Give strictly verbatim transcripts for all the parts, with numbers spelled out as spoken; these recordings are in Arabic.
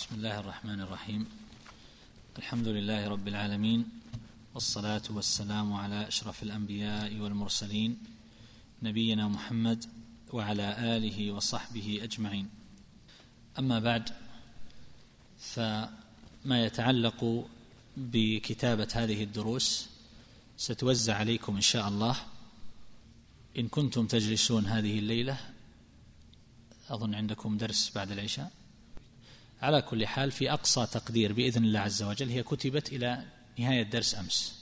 بسم الله الرحمن الرحيم. الحمد لله رب العالمين، والصلاة والسلام على أشرف الأنبياء والمرسلين نبينا محمد وعلى آله وصحبه أجمعين. أما بعد، فما يتعلق بكتابة هذه الدروس ستوزع عليكم إن شاء الله إن كنتم تجلسون هذه الليلة. أظن عندكم درس بعد العشاء. على كل حال، في أقصى تقدير بإذن الله عز وجل هي كتبت إلى نهاية درس أمس،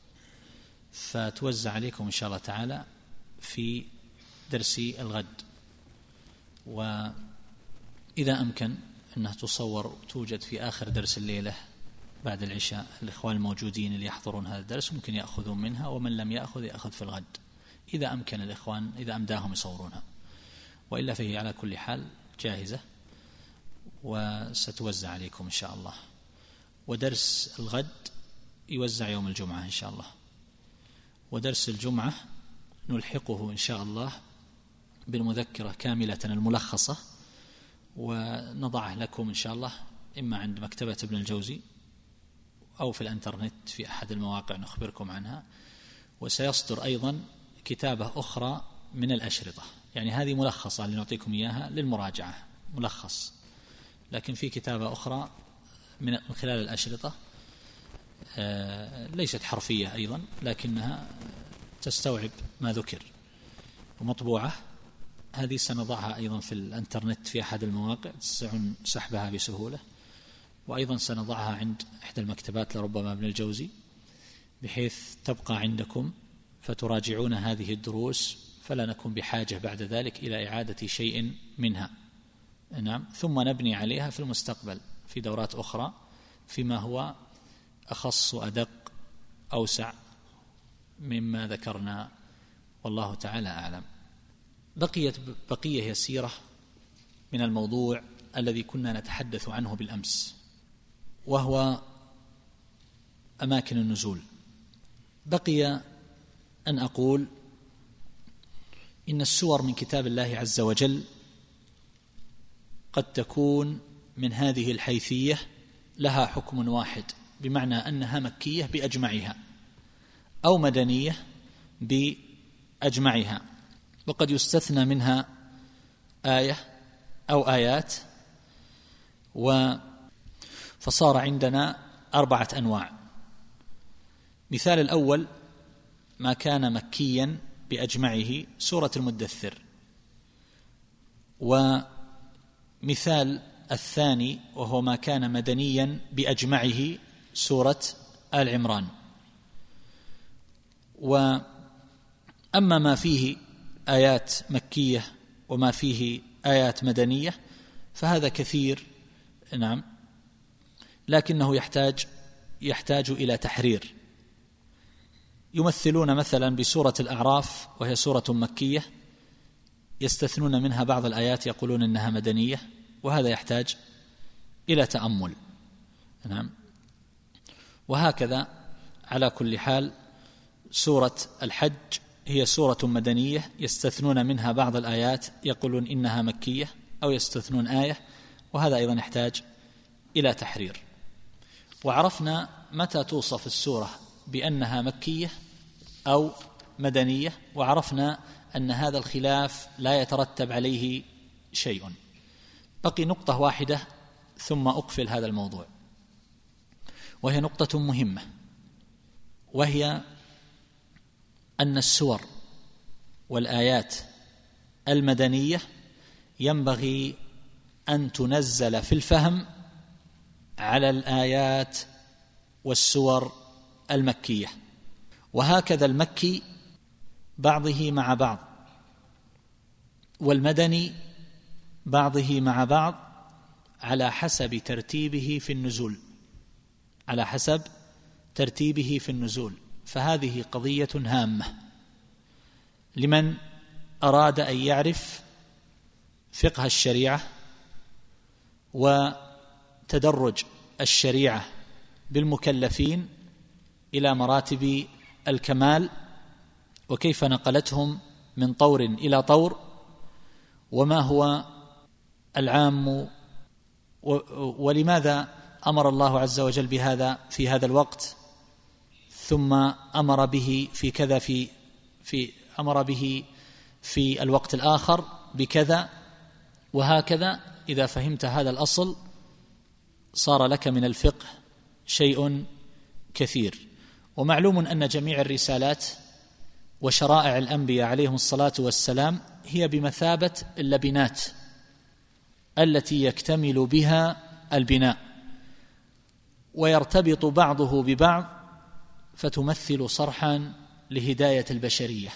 فتوزع عليكم إن شاء الله تعالى في درس الغد. وإذا أمكن أنها تصور توجد في آخر درس الليلة بعد العشاء. الإخوان الموجودين اللي يحضرون هذا الدرس ممكن يأخذون منها، ومن لم يأخذ يأخذ في الغد إذا أمكن الإخوان، إذا أمداهم يصورونها، وإلا فهي على كل حال جاهزة وستوزع عليكم إن شاء الله. ودرس الغد يوزع يوم الجمعة إن شاء الله، ودرس الجمعة نلحقه إن شاء الله بالمذكرة كاملة الملخصة، ونضعه لكم إن شاء الله إما عند مكتبة ابن الجوزي أو في الانترنت في أحد المواقع نخبركم عنها. وسيصدر أيضا كتابة أخرى من الأشرطة، يعني هذه ملخصة اللي نعطيكم إياها للمراجعة، ملخص، لكن في كتابة أخرى من خلال الأشرطة ليست حرفية أيضا، لكنها تستوعب ما ذكر ومطبوعة. هذه سنضعها أيضا في الانترنت في أحد المواقع تستطيعون سحبها بسهولة، وأيضا سنضعها عند إحدى المكتبات لربما ابن الجوزي، بحيث تبقى عندكم فتراجعون هذه الدروس، فلا نكون بحاجة بعد ذلك إلى إعادة شيء منها. نعم، ثم نبني عليها في المستقبل في دورات أخرى فيما هو أخص وأدق أوسع مما ذكرنا، والله تعالى أعلم. بقيت بقية يسيرة من الموضوع الذي كنا نتحدث عنه بالأمس، وهو أماكن النزول. بقي أن أقول إن السور من كتاب الله عز وجل قد تكون من هذه الحيثية لها حكم واحد، بمعنى أنها مكية بأجمعها أو مدنية بأجمعها، وقد يستثنى منها آية أو آيات. فصار عندنا أربعة أنواع. مثال الأول ما كان مكيا بأجمعه سورة المدثر، ومثال الثاني وهو ما كان مدنيا بأجمعه سورة آل عمران. وأما ما فيه آيات مكية وما فيه آيات مدنية فهذا كثير، نعم، لكنه يحتاج يحتاج إلى تحرير. يمثلون مثلا بسورة الأعراف وهي سورة مكية، يستثنون منها بعض الآيات يقولون إنها مدنية، وهذا يحتاج إلى تأمل. نعم، وهكذا على كل حال سورة الحج هي سورة مدنية، يستثنون منها بعض الآيات يقولون إنها مكية أو يستثنون آية، وهذا أيضا يحتاج إلى تحرير. وعرفنا متى توصف السورة بأنها مكية أو مدنية، وعرفنا أن هذا الخلاف لا يترتب عليه شيء. بقي نقطة واحدة ثم أقفل هذا الموضوع، وهي نقطة مهمة، وهي أن السور والآيات المدنية ينبغي أن تنزل في الفهم على الآيات والسور المكية، وهكذا المكي بعضه مع بعض، والمدني بعضه مع بعض، على حسب ترتيبه في النزول، على حسب ترتيبه في النزول. فهذه قضية هامة لمن أراد أن يعرف فقه الشريعة وتدرج الشريعة بالمكلفين إلى مراتب الكمال، وكيف نقلتهم من طور إلى طور، وما هو العام ولماذا أمر الله عز وجل بهذا في هذا الوقت ثم أمر به في كذا في في أمر به في الوقت الآخر بكذا وهكذا؟ إذا فهمت هذا الأصل صار لك من الفقه شيء كثير. ومعلوم أن جميع الرسالات وشرائع الأنبياء عليهم الصلاة والسلام هي بمثابة اللبنات التي يكتمل بها البناء ويرتبط بعضه ببعض فتمثل صرحا لهداية البشرية.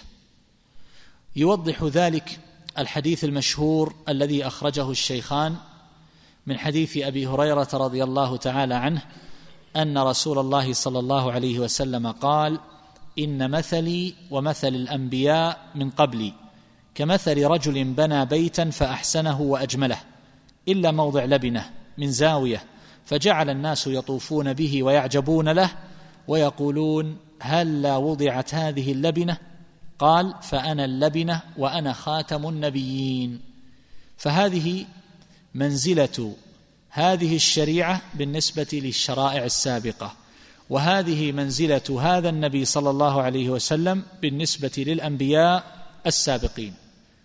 يوضح ذلك الحديث المشهور الذي أخرجه الشيخان من حديث أبي هريرة رضي الله تعالى عنه أن رسول الله صلى الله عليه وسلم قال: إن مثلي ومثل الأنبياء من قبلي كمثل رجل بنى بيتا فأحسنه وأجمله إلا موضع لبنة من زاوية، فجعل الناس يطوفون به ويعجبون له ويقولون: هل لا وضعت هذه اللبنة؟ قال: فأنا اللبنة وأنا خاتم النبيين. فهذه منزلة هذه الشريعة بالنسبة للشرائع السابقة، وهذه منزلة هذا النبي صلى الله عليه وسلم بالنسبة للأنبياء السابقين.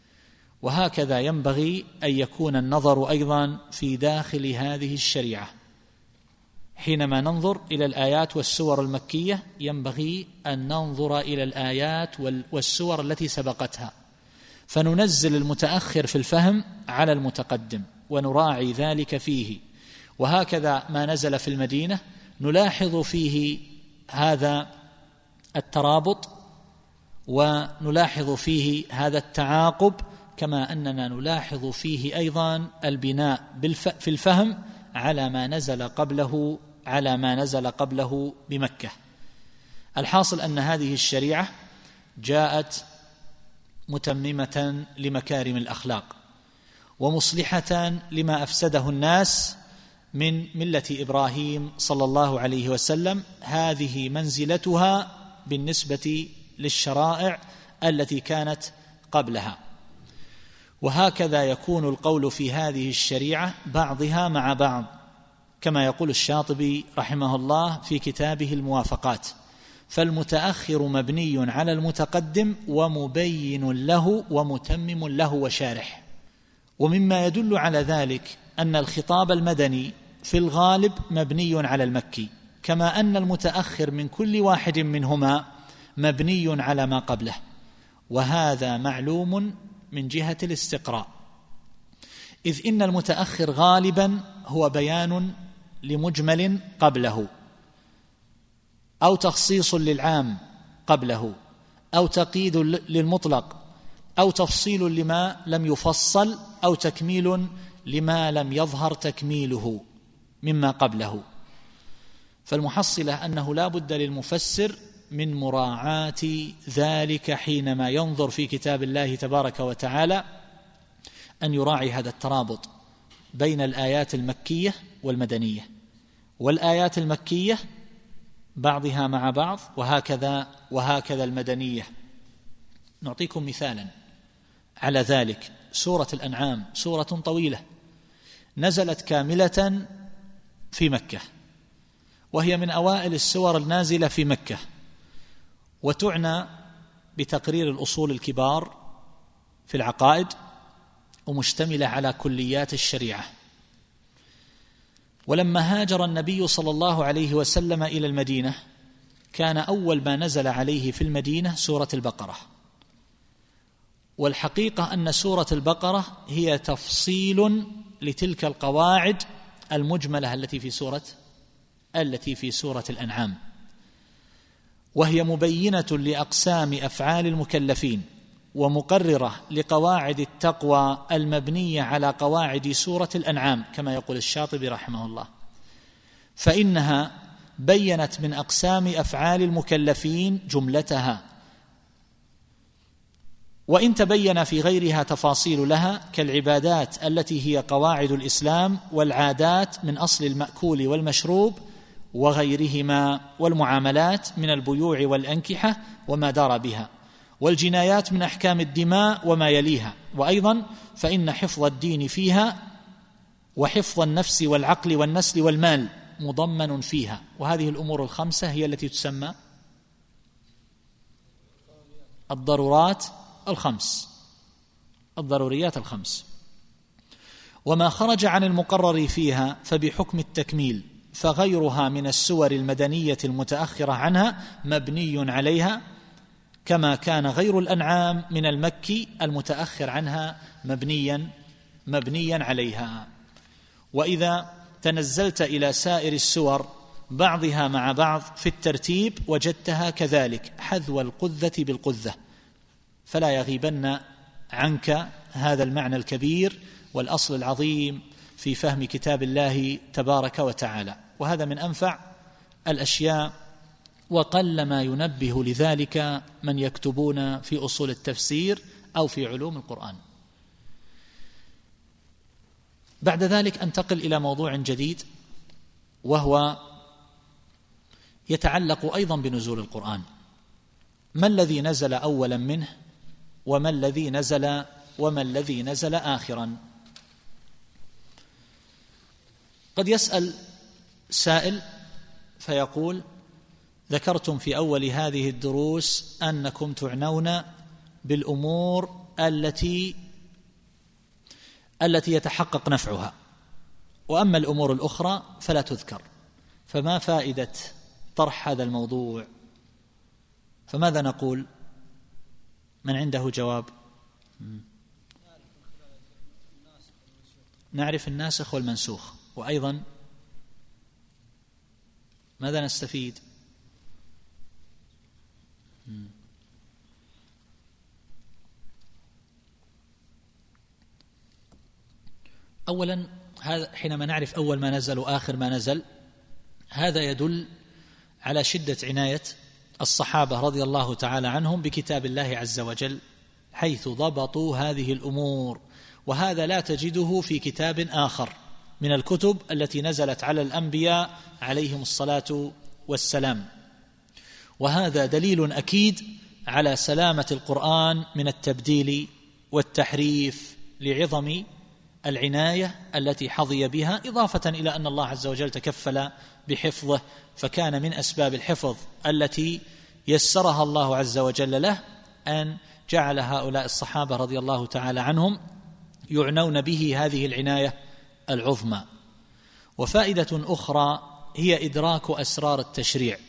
وهكذا ينبغي أن يكون النظر أيضا في داخل هذه الشريعة. حينما ننظر إلى الآيات والسور المكية ينبغي أن ننظر إلى الآيات والسور التي سبقتها، فننزل المتأخر في الفهم على المتقدم ونراعي ذلك فيه. وهكذا ما نزل في المدينة نلاحظ فيه هذا الترابط ونلاحظ فيه هذا التعاقب، كما أننا نلاحظ فيه أيضا البناء في الفهم على ما نزل قبله على ما نزل قبله بمكة. الحاصل أن هذه الشريعة جاءت متممة لمكارم الأخلاق ومصلحة لما أفسده الناس من ملة إبراهيم صلى الله عليه وسلم. هذه منزلتها بالنسبة للشرائع التي كانت قبلها. وهكذا يكون القول في هذه الشريعة بعضها مع بعض، كما يقول الشاطبي رحمه الله في كتابه الموافقات: فالمتأخر مبني على المتقدم ومبين له ومتمم له وشارح. ومما يدل على ذلك أن الخطاب المدني في الغالب مبني على المكي، كما أن المتأخر من كل واحد منهما مبني على ما قبله، وهذا معلوم من جهة الاستقراء، إذ إن المتأخر غالبا هو بيان لمجمل قبله، أو تخصيص للعام قبله، أو تقييد للمطلق، أو تفصيل لما لم يفصل، أو تكميل لما لم يظهر تكميله مما قبله. فالمحصلة أنه لا بد للمفسر من مراعاة ذلك حينما ينظر في كتاب الله تبارك وتعالى، أن يراعي هذا الترابط بين الآيات المكية والمدنية، والآيات المكية بعضها مع بعض، وهكذا وهكذا المدنية. نعطيكم مثالا على ذلك: سورة الأنعام سورة طويلة نزلت كاملة في مكة، وهي من أوائل السور النازلة في مكة، وتعنى بتقرير الأصول الكبار في العقائد، ومشتملة على كليات الشريعة. ولما هاجر النبي صلى الله عليه وسلم إلى المدينة كان أول ما نزل عليه في المدينة سورة البقرة. والحقيقة أن سورة البقرة هي تفصيل لتلك القواعد المجملة التي في سورة التي في سورة الأنعام، وهي مبينة لأقسام أفعال المكلفين، ومقررة لقواعد التقوى المبنية على قواعد سورة الأنعام، كما يقول الشاطبي رحمه الله. فإنها بينت من أقسام أفعال المكلفين جملتها، وإن تبين في غيرها تفاصيل لها كالعبادات التي هي قواعد الإسلام، والعادات من أصل المأكول والمشروب وغيرهما، والمعاملات من البيوع والأنكحة وما دار بها، والجنايات من أحكام الدماء وما يليها. وأيضا فإن حفظ الدين فيها وحفظ النفس والعقل والنسل والمال مضمن فيها. وهذه الأمور الخمسة هي التي تسمى الضرورات الخمس، الضروريات الخمس. وما خرج عن المقرر فيها فبحكم التكميل، فغيرها من السور المدنية المتأخرة عنها مبني عليها، كما كان غير الأنعام من المكي المتأخر عنها مبنيا مبنيا عليها. وإذا تنزلت إلى سائر السور بعضها مع بعض في الترتيب وجدتها كذلك حذو القذة بالقذة، فلا يغيبن عنك هذا المعنى الكبير والأصل العظيم في فهم كتاب الله تبارك وتعالى. وهذا من أنفع الأشياء، وقل ما ينبه لذلك من يكتبون في أصول التفسير أو في علوم القرآن. بعد ذلك أنتقل إلى موضوع جديد، وهو يتعلق أيضا بنزول القرآن. ما الذي نزل أولا منه، وما الذي نزل وما الذي نزل آخرا؟ قد يسأل سائل فيقول: ذكرتم في أول هذه الدروس أنكم تعنون بالأمور التي التي يتحقق نفعها، وأما الأمور الأخرى فلا تذكر، فما فائدة طرح هذا الموضوع؟ فماذا نقول؟ من عنده جواب؟ نعرف الناسخ والمنسوخ، وأيضا ماذا نستفيد؟ أولا، هذا حينما نعرف أول ما نزل وآخر ما نزل، هذا يدل على شدة عناية الصحابة رضي الله تعالى عنهم بكتاب الله عز وجل، حيث ضبطوا هذه الأمور. وهذا لا تجده في كتاب آخر من الكتب التي نزلت على الأنبياء عليهم الصلاة والسلام. وهذا دليل أكيد على سلامة القرآن من التبديل والتحريف لعظم العناية التي حظي بها، إضافة إلى أن الله عز وجل تكفل بحفظه، فكان من أسباب الحفظ التي يسرها الله عز وجل له أن جعل هؤلاء الصحابة رضي الله تعالى عنهم يعنون به هذه العناية العظمى. وفائدة أخرى هي إدراك أسرار التشريع،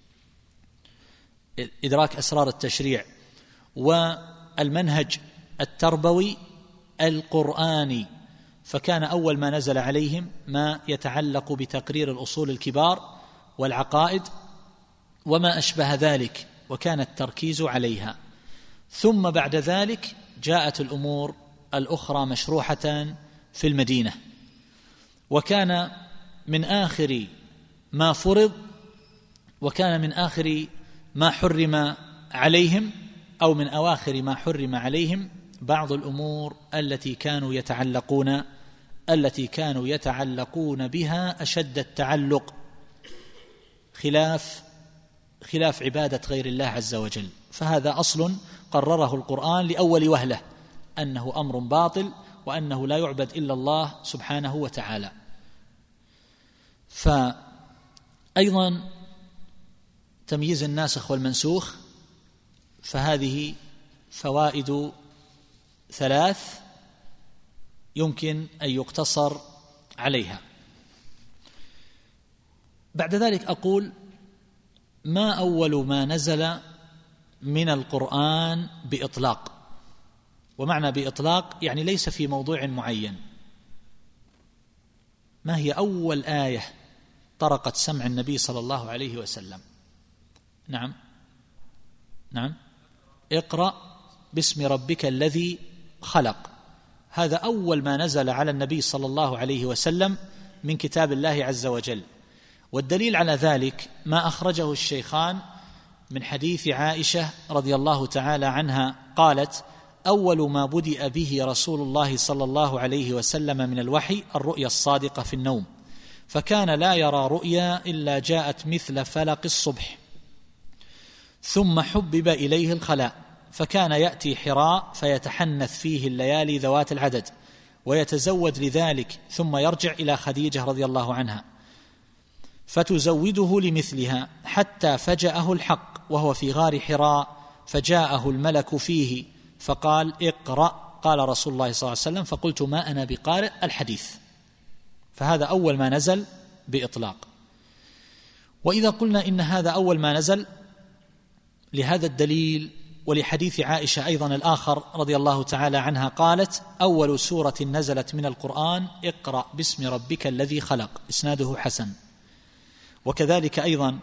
إدراك أسرار التشريع والمنهج التربوي القرآني. فكان أول ما نزل عليهم ما يتعلق بتقرير الأصول الكبار والعقائد وما أشبه ذلك، وكان التركيز عليها. ثم بعد ذلك جاءت الأمور الأخرى مشروحة في المدينة، وكان من آخر ما فرض وكان من آخر ما حرم عليهم، أو من أواخر ما حرم عليهم بعض الأمور التي كانوا يتعلقون التي كانوا يتعلقون بها أشد التعلق، خلاف خلاف عبادة غير الله عز وجل. فهذا أصل قرره القرآن لأول وهلة، أنه أمر باطل، وأنه لا يعبد إلا الله سبحانه وتعالى. فأيضا تمييز الناسخ والمنسوخ، فهذه فوائد ثلاث يمكن أن يقتصر عليها. بعد ذلك أقول: ما أول ما نزل من القرآن بإطلاق؟ ومعنى بإطلاق يعني ليس في موضوع معين. ما هي أول آية طرقت سمع النبي صلى الله عليه وسلم؟ نعم نعم اقرأ باسم ربك الذي خلق. هذا أول ما نزل على النبي صلى الله عليه وسلم من كتاب الله عز وجل. والدليل على ذلك ما أخرجه الشيخان من حديث عائشة رضي الله تعالى عنها قالت: أول ما بدأ به رسول الله صلى الله عليه وسلم من الوحي الرؤيا الصادقة في النوم، فكان لا يرى رؤيا إلا جاءت مثل فلق الصبح، ثم حبب إليه الخلاء، فكان يأتي حراء فيتحنث فيه الليالي ذوات العدد، ويتزود لذلك ثم يرجع إلى خديجة رضي الله عنها فتزوده لمثلها حتى فجأه الحق وهو في غار حراء فجاءه الملك فيه فقال اقرأ قال رسول الله صلى الله عليه وسلم فقلت ما أنا بقارئ الحديث. فهذا أول ما نزل بإطلاق. وإذا قلنا إن هذا أول ما نزل لهذا الدليل ولحديث عائشة أيضا الآخر رضي الله تعالى عنها قالت أول سورة نزلت من القرآن اقرأ باسم ربك الذي خلق، إسناده حسن. وكذلك أيضا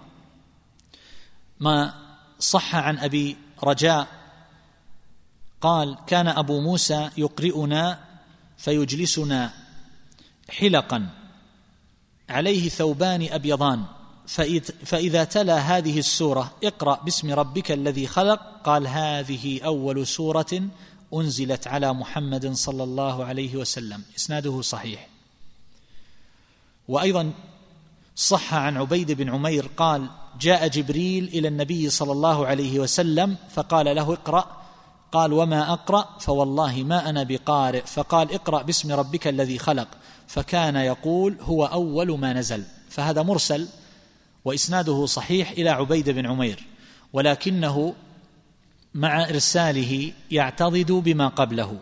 ما صح عن أبي رجاء قال كان أبو موسى يقرئنا فيجلسنا حلقا عليه ثوبان أبيضان فإذا تلا هذه السورة اقرأ باسم ربك الذي خلق قال هذه أول سورة أنزلت على محمد صلى الله عليه وسلم، إسناده صحيح. وأيضا صح عن عبيد بن عمير قال جاء جبريل إلى النبي صلى الله عليه وسلم فقال له اقرأ قال وما أقرأ فوالله ما أنا بقارئ فقال اقرأ باسم ربك الذي خلق فكان يقول هو أول ما نزل. فهذا مرسل وإسناده صحيح إلى عبيد بن عمير، ولكنه مع إرساله يعتضد بما قبله.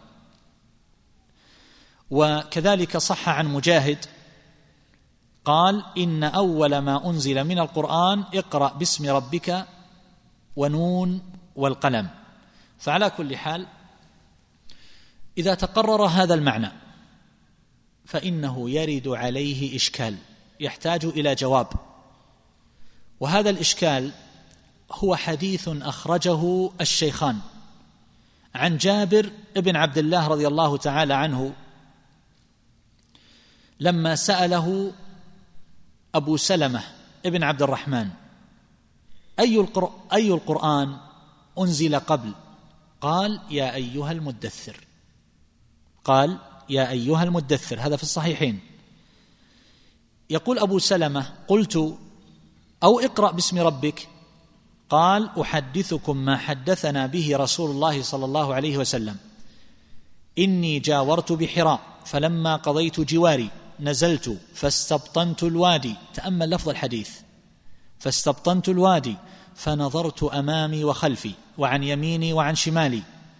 وكذلك صح عن مجاهد قال إن أول ما أنزل من القرآن اقرأ باسم ربك ونون والقلم. فعلى كل حال إذا تقرر هذا المعنى فإنه يرد عليه إشكال يحتاج إلى جواب، وهذا الإشكال هو حديث أخرجه الشيخان عن جابر بن عبد الله رضي الله تعالى عنه لما سأله أبو سلمة ابن عبد الرحمن أي القر... أي القرآن أنزل قبل؟ قال يا أيها المدثر، قال يا أيها المدثر، هذا في الصحيحين. يقول أبو سلمة قلت أو اقرأ باسم ربك، قال أحدثكم ما حدثنا به رسول الله صلى الله عليه وسلم إني جاورت بحراء فلما قضيت جواري نزلت فاستبطنت الوادي، تأمل لفظ الحديث، فاستبطنت الوادي فنظرت أمامي وخلفي وعن يميني وعن شمالي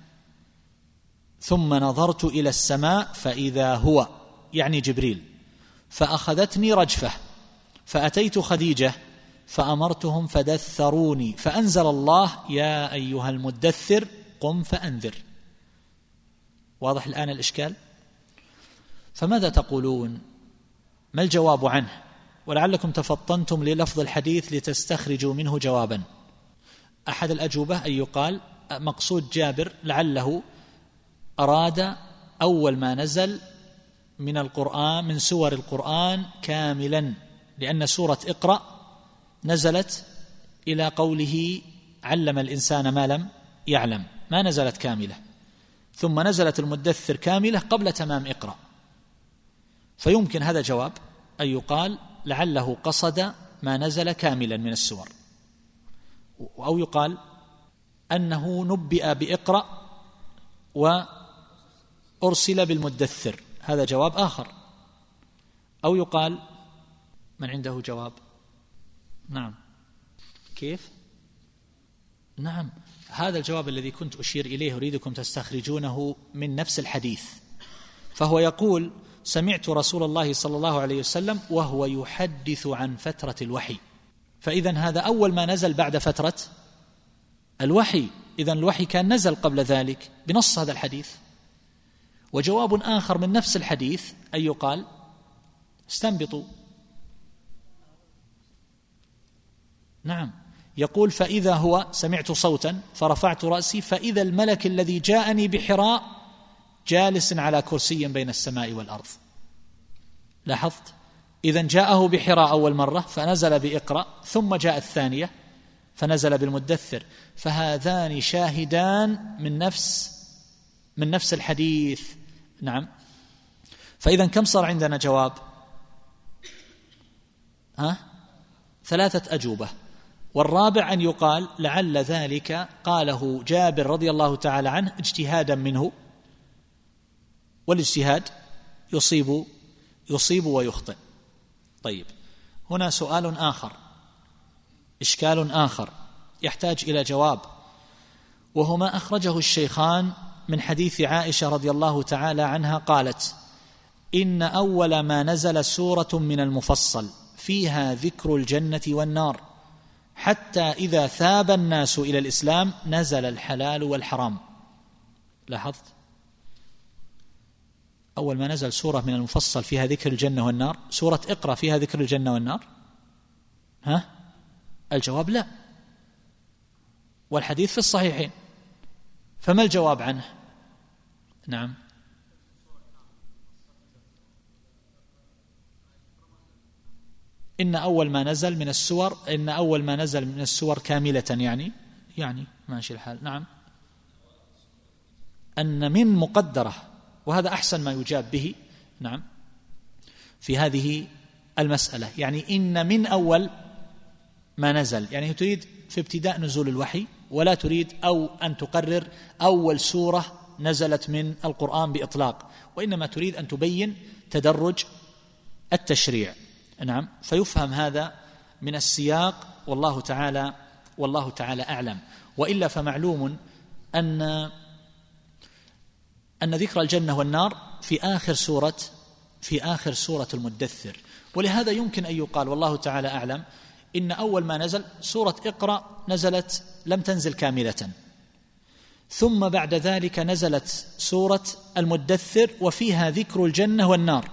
ثم نظرت إلى السماء فإذا هو يعني جبريل فأخذتني رجفة فأتيت خديجة فأمرتهم فدثروني فأنزل الله يا أيها المدثر قم فأنذر. واضح الآن الإشكال؟ فماذا تقولون؟ ما الجواب عنه؟ ولعلكم تفطنتم للفظ الحديث لتستخرجوا منه جوابا. أحد الأجوبة أن يقال مقصود جابر لعله أراد أول ما نزل من القرآن من سور القرآن كاملا، لأن سورة اقرأ نزلت إلى قوله علم الإنسان ما لم يعلم، ما نزلت كاملة، ثم نزلت المدثر كاملة قبل تمام اقرأ. فيمكن هذا جواب أن يقال لعله قصد ما نزل كاملا من السور، أو يقال أنه نبئ بإقرأ وأرسل بالمدثر، هذا جواب آخر. أو يقال من عنده جواب؟ نعم. كيف؟ نعم، هذا الجواب الذي كنت أشير إليه أريدكم تستخرجونه من نفس الحديث. فهو يقول سمعت رسول الله صلى الله عليه وسلم وهو يحدث عن فترة الوحي، فإذن هذا أول ما نزل بعد فترة الوحي، إذن الوحي كان نزل قبل ذلك بنص هذا الحديث. وجواب آخر من نفس الحديث أن يقال استنبطوا. نعم، يقول فإذا هو سمعت صوتا فرفعت رأسي فإذا الملك الذي جاءني بحراء جالس على كرسي بين السماء والأرض. لاحظت؟ إذن جاءه بحراء أول مرة فنزل بإقرأ، ثم جاء الثانية فنزل بالمدثر، فهذان شاهدان من نفس من نفس الحديث. نعم. فإذن كم صار عندنا جواب؟ ها؟ ثلاثة أجوبة. والرابع أن يقال لعل ذلك قاله جابر رضي الله تعالى عنه اجتهادا منه، والاجتهاد يصيب يصيب ويخطئ. طيب، هنا سؤال آخر، إشكال آخر يحتاج إلى جواب، وهو ما أخرجه الشيخان من حديث عائشة رضي الله تعالى عنها قالت: إن أول ما نزل سورة من المفصل فيها ذكر الجنة والنار، حتى إذا ثاب الناس إلى الإسلام نزل الحلال والحرام. لاحظت؟ أول ما نزل سورة من المفصل فيها ذكر الجنة والنار، سورة اقرأ فيها ذكر الجنة والنار؟ ها؟ الجواب لا، والحديث في الصحيحين، فما الجواب عنه؟ نعم، إن أول ما نزل من السور إن أول ما نزل من السور كاملة، يعني يعني ماشي الحال. نعم، أن من مقدرة، وهذا أحسن ما يجاب به. نعم، في هذه المسألة، يعني إن من أول ما نزل، يعني تريد في ابتداء نزول الوحي، ولا تريد أو أن تقرر أول سورة نزلت من القرآن بإطلاق، وإنما تريد أن تبين تدرج التشريع. نعم، فيفهم هذا من السياق، والله تعالى والله تعالى أعلم. وإلا فمعلوم أن أن ذكر الجنة والنار في آخر سورة في آخر سورة المدثر، ولهذا يمكن أن يقال والله تعالى أعلم إن أول ما نزل سورة اقرأ نزلت لم تنزل كاملة، ثم بعد ذلك نزلت سورة المدثر وفيها ذكر الجنة والنار،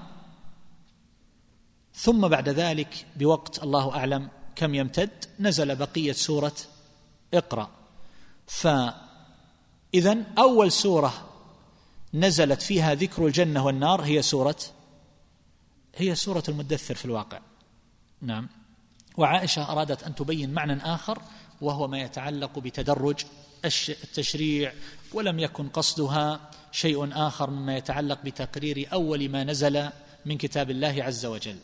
ثم بعد ذلك بوقت الله أعلم كم يمتد نزل بقية سورة اقرأ. فإذن أول سورة نزلت فيها ذكر الجنة والنار هي سورة هي سورة المدثر في الواقع. نعم، وعائشة أرادت أن تبين معنى آخر، وهو ما يتعلق بتدرج التشريع، ولم يكن قصدها شيء آخر مما يتعلق بتقرير أول ما نزل من كتاب الله عز وجل.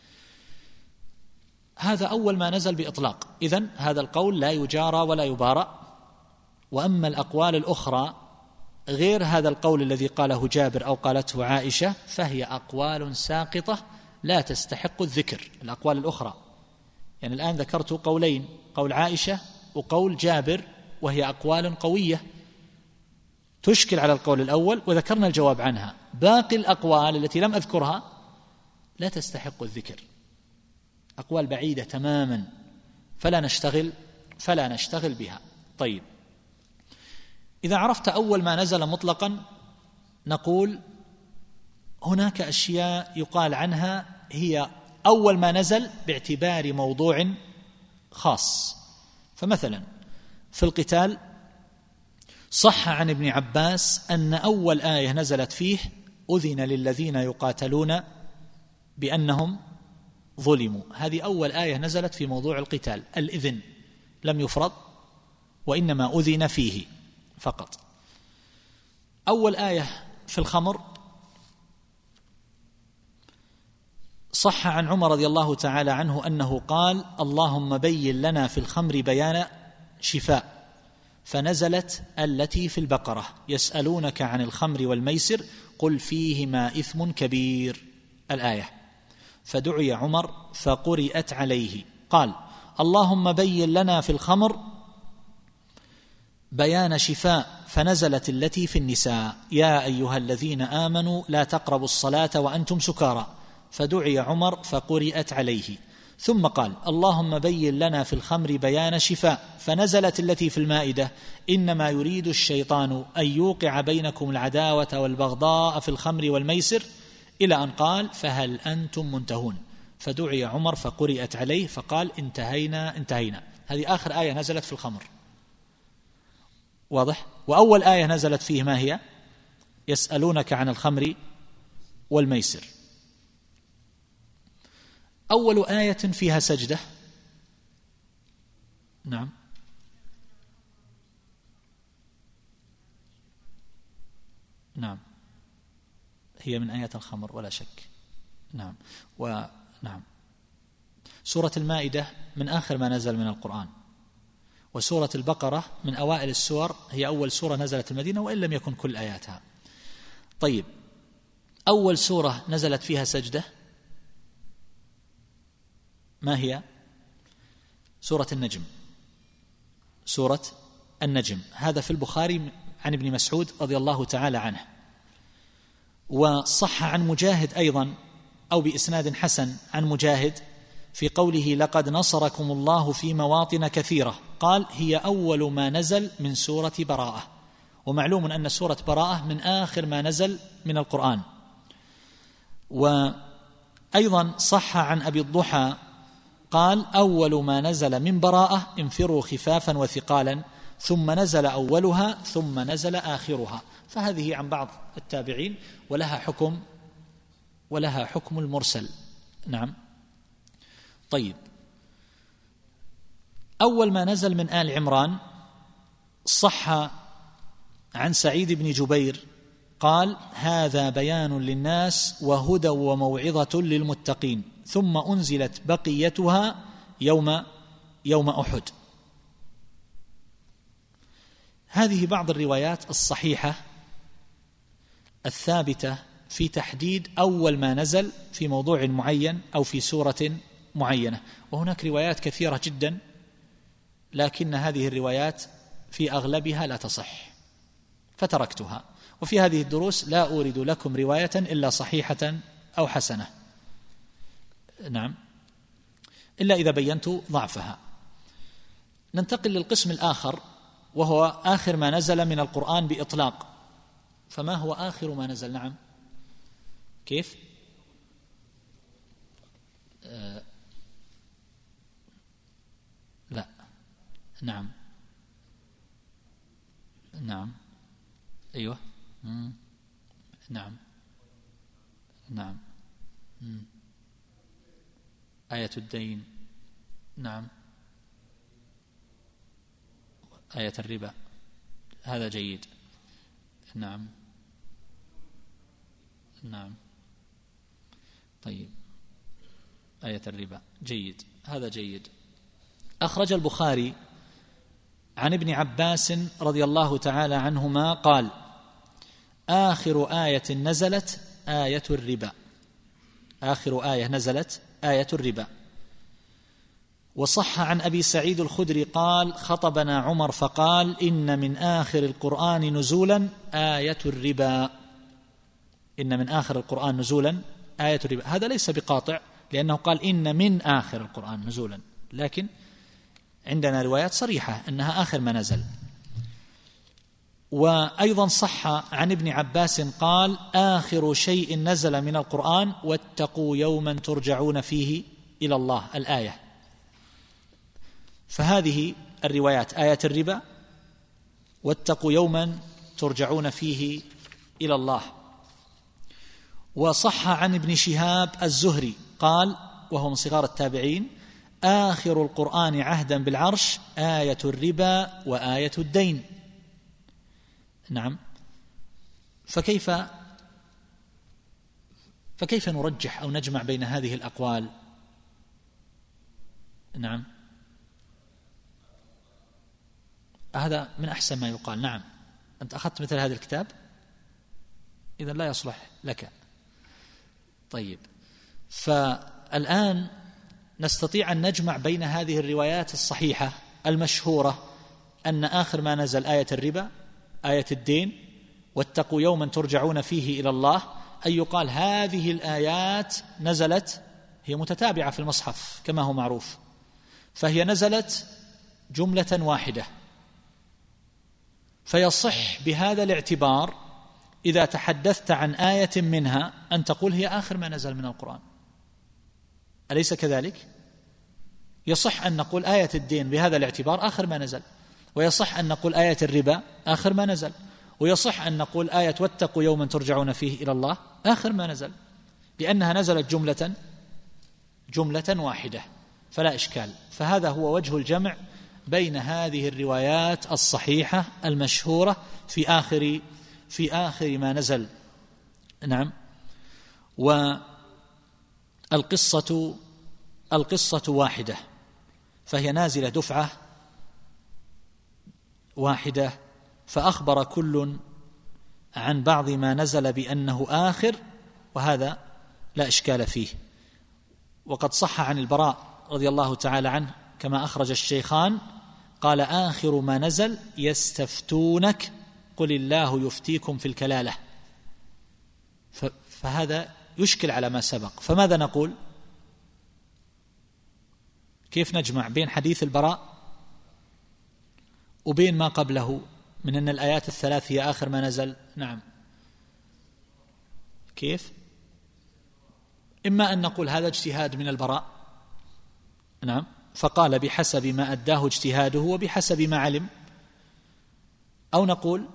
هذا أول ما نزل بإطلاق، إذن هذا القول لا يجارى ولا يبارى. وأما الأقوال الأخرى غير هذا القول الذي قاله جابر أو قالته عائشة فهي أقوال ساقطة لا تستحق الذكر. الأقوال الأخرى، يعني الآن ذكرت قولين، قول عائشة وقول جابر، وهي أقوال قوية تشكل على القول الأول، وذكرنا الجواب عنها. باقي الأقوال التي لم أذكرها لا تستحق الذكر، أقوال بعيدة تماما، فلا نشتغل فلا نشتغل بها. طيب، إذا عرفت أول ما نزل مطلقا، نقول هناك أشياء يقال عنها هي أول ما نزل باعتبار موضوع خاص. فمثلا في القتال صح عن ابن عباس أن أول آية نزلت فيه أذن للذين يقاتلون بأنهم ظلموا. هذه أول آية نزلت في موضوع القتال، الإذن لم يفرض وإنما أذن فيه فقط. أول آية في الخمر صح عن عمر رضي الله تعالى عنه أنه قال: اللهم بين لنا في الخمر بيان شفاء، فنزلت التي في البقرة: يسألونك عن الخمر والميسر قل فيهما إثم كبير، الآية. فدعي عمر فقرئت عليه، قال: اللهم بين لنا في الخمر بيان شفاء، فنزلت التي في النساء: يا أيها الذين آمنوا لا تقربوا الصلاة وأنتم سكارى، فدعي عمر فقرئت عليه. ثم قال: اللهم بين لنا في الخمر بيان شفاء، فنزلت التي في المائدة: إنما يريد الشيطان أن يوقع بينكم العداوة والبغضاء في الخمر والميسر، إلى أن قال: فهل أنتم منتهون، فدعي عمر فقرئت عليه فقال: انتهينا انتهينا. هذه آخر آية نزلت في الخمر، واضح؟ وأول آية نزلت فيه ما هي؟ يسألونك عن الخمر والميسر. أول آية فيها سجدة. نعم، نعم، هي من آيات الخمر ولا شك. نعم، ونعم، سورة المائدة من آخر ما نزل من القرآن، وسورة البقرة من أوائل السور، هي أول سورة نزلت المدينة وإن لم يكن كل آياتها. طيب، أول سورة نزلت فيها سجدة ما هي؟ سورة النجم. سورة النجم، هذا في البخاري عن ابن مسعود رضي الله تعالى عنه. وصح عن مجاهد أيضا أو بإسناد حسن عن مجاهد في قوله لقد نصركم الله في مواطن كثيرة، قال هي أول ما نزل من سورة براءة. ومعلوم أن سورة براءة من آخر ما نزل من القرآن. وأيضا صح عن أبي الضحى قال أول ما نزل من براءة انفروا خفافا وثقالا، ثم نزل أولها ثم نزل آخرها. فهذه عن بعض التابعين ولها حكم ولها حكم المرسل. نعم. طيب، أول ما نزل من آل عمران صح عن سعيد بن جبير قال هذا بيان للناس وهدى وموعظة للمتقين، ثم أنزلت بقيتها يوم يوم أحد. هذه بعض الروايات الصحيحة الثابتة في تحديد أول ما نزل في موضوع معين أو في سورة معينة. وهناك روايات كثيرة جدا، لكن هذه الروايات في أغلبها لا تصح فتركتها. وفي هذه الدروس لا أورد لكم رواية إلا صحيحة أو حسنة، نعم، إلا إذا بينت ضعفها. ننتقل للقسم الآخر وهو آخر ما نزل من القرآن بإطلاق. فما هو آخر ما نزل؟ نعم، كيف؟ آه لا، نعم نعم أيوه مم. نعم نعم مم. آية الدين، نعم، آية الربا، هذا جيد. نعم نعم طيب، آية الربا جيد، هذا جيد. أخرج البخاري عن ابن عباس رضي الله تعالى عنهما قال آخر آية نزلت آية الربا، آخر آية نزلت آية الربا. وصح عن أبي سعيد الخدري قال خطبنا عمر فقال إن من آخر القرآن نزولا آية الربا، إن من آخر القرآن نزولا آية الربا. هذا ليس بقاطع، لأنه قال إن من آخر القرآن نزولا، لكن عندنا روايات صريحة أنها آخر ما نزل. وأيضا صح عن ابن عباس قال آخر شيء نزل من القرآن واتقوا يوما ترجعون فيه إلى الله، الآية. فهذه الروايات آية الربا واتقوا يوما ترجعون فيه إلى الله. وصح عن ابن شهاب الزهري قال وهو من صغار التابعين آخر القرآن عهدا بالعرش آية الربا وآية الدين. نعم. فكيف فكيف نرجح أو نجمع بين هذه الأقوال؟ نعم، هذا من أحسن ما يقال. نعم، أنت أخذت مثل هذا الكتاب، إذن لا يصلح لك. طيب، فالآن نستطيع أن نجمع بين هذه الروايات الصحيحة المشهورة أن آخر ما نزل آية الربا، آية الدين، واتقوا يوما ترجعون فيه إلى الله، أن يقال هذه الآيات نزلت، هي متتابعة في المصحف كما هو معروف، فهي نزلت جملة واحدة، فيصح بهذا الاعتبار إذا تحدثت عن آية منها أن تقول هي آخر ما نزل من القرآن، أليس كذلك؟ يصح أن نقول آية الدين بهذا الاعتبار آخر ما نزل، ويصح أن نقول آية الربا آخر ما نزل، ويصح أن نقول آية واتقوا يوما ترجعون فيه إلى الله آخر ما نزل، لأنها نزلت جملة جملة واحدة، فلا إشكال. فهذا هو وجه الجمع بين هذه الروايات الصحيحة المشهورة في آخر في آخر ما نزل. نعم. والقصة القصة واحدة، فهي نازلة دفعة واحدة، فأخبر كل عن بعض ما نزل بأنه آخر، وهذا لا إشكال فيه. وقد صح عن البراء رضي الله تعالى عنه كما أخرج الشيخان قال آخر ما نزل يستفتونك قل الله يفتيكم في الكلالة، فهذا يشكل على ما سبق. فماذا نقول؟ كيف نجمع بين حديث البراء وبين ما قبله من أن الآيات الثلاث هي آخر ما نزل؟ نعم، كيف؟ إما أن نقول هذا اجتهاد من البراء، نعم، فقال بحسب ما أداه اجتهاده وبحسب ما علم، أو نقول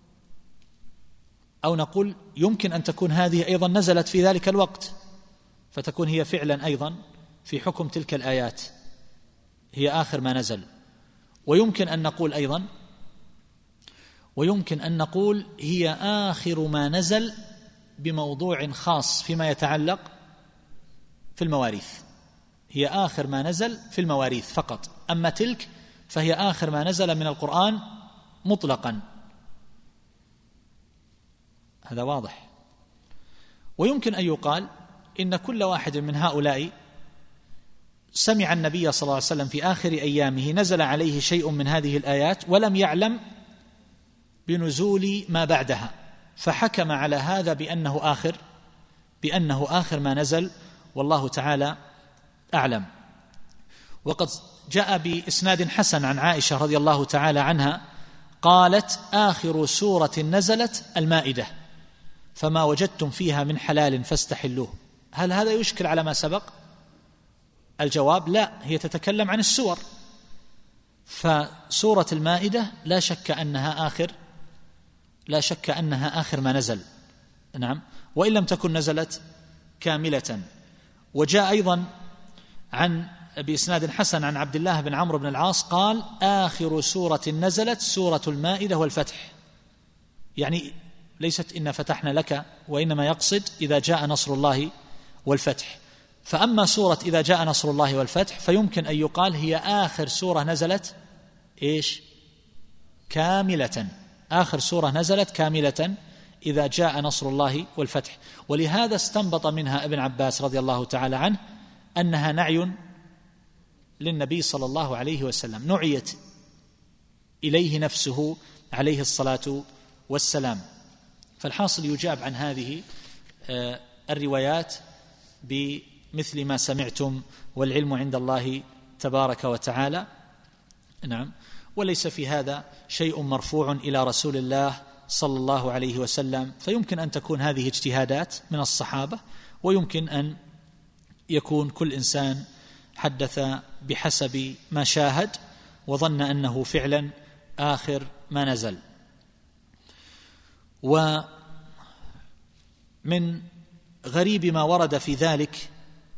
أو نقول يمكن أن تكون هذه أيضا نزلت في ذلك الوقت، فتكون هي فعلا أيضا في حكم تلك الآيات هي آخر ما نزل. ويمكن أن نقول أيضا ويمكن أن نقول هي آخر ما نزل بموضوع خاص فيما يتعلق في المواريث، هي آخر ما نزل في المواريث فقط، أما تلك فهي آخر ما نزل من القرآن مطلقا. هذا واضح. ويمكن أن يقال إن كل واحد من هؤلاء سمع النبي صلى الله عليه وسلم في آخر أيامه نزل عليه شيء من هذه الآيات ولم يعلم بنزول ما بعدها، فحكم على هذا بأنه آخر بأنه آخر ما نزل، والله تعالى أعلم. وقد جاء بإسناد حسن عن عائشة رضي الله تعالى عنها قالت آخر سورة نزلت المائدة فما وجدتم فيها من حلال فاستحلوه. هل هذا يشكل على ما سبق؟ الجواب لا، هي تتكلم عن السور، فسورة المائدة لا شك أنها آخر لا شك أنها آخر ما نزل، نعم، وإن لم تكن نزلت كاملة. وجاء أيضا عن بإسناد حسن عن عبد الله بن عمرو بن العاص قال آخر سورة نزلت سورة المائدة والفتح، يعني ليست إن فتحنا لك، وإنما يقصد إذا جاء نصر الله والفتح. فأما سورة إذا جاء نصر الله والفتح فيمكن أن يقال هي آخر سورة نزلت إيش؟ كاملة، آخر سورة نزلت كاملة إذا جاء نصر الله والفتح. ولهذا استنبط منها ابن عباس رضي الله تعالى عنه أنها نعي للنبي صلى الله عليه وسلم، نعيت إليه نفسه عليه الصلاة والسلام. فالحاصل يجاب عن هذه الروايات بمثل ما سمعتم، والعلم عند الله تبارك وتعالى، نعم. وليس في هذا شيء مرفوع إلى رسول الله صلى الله عليه وسلم، فيمكن أن تكون هذه اجتهادات من الصحابة، ويمكن أن يكون كل إنسان حدث بحسب ما شاهد وظن أنه فعلا آخر ما نزل. ومن غريب ما ورد في ذلك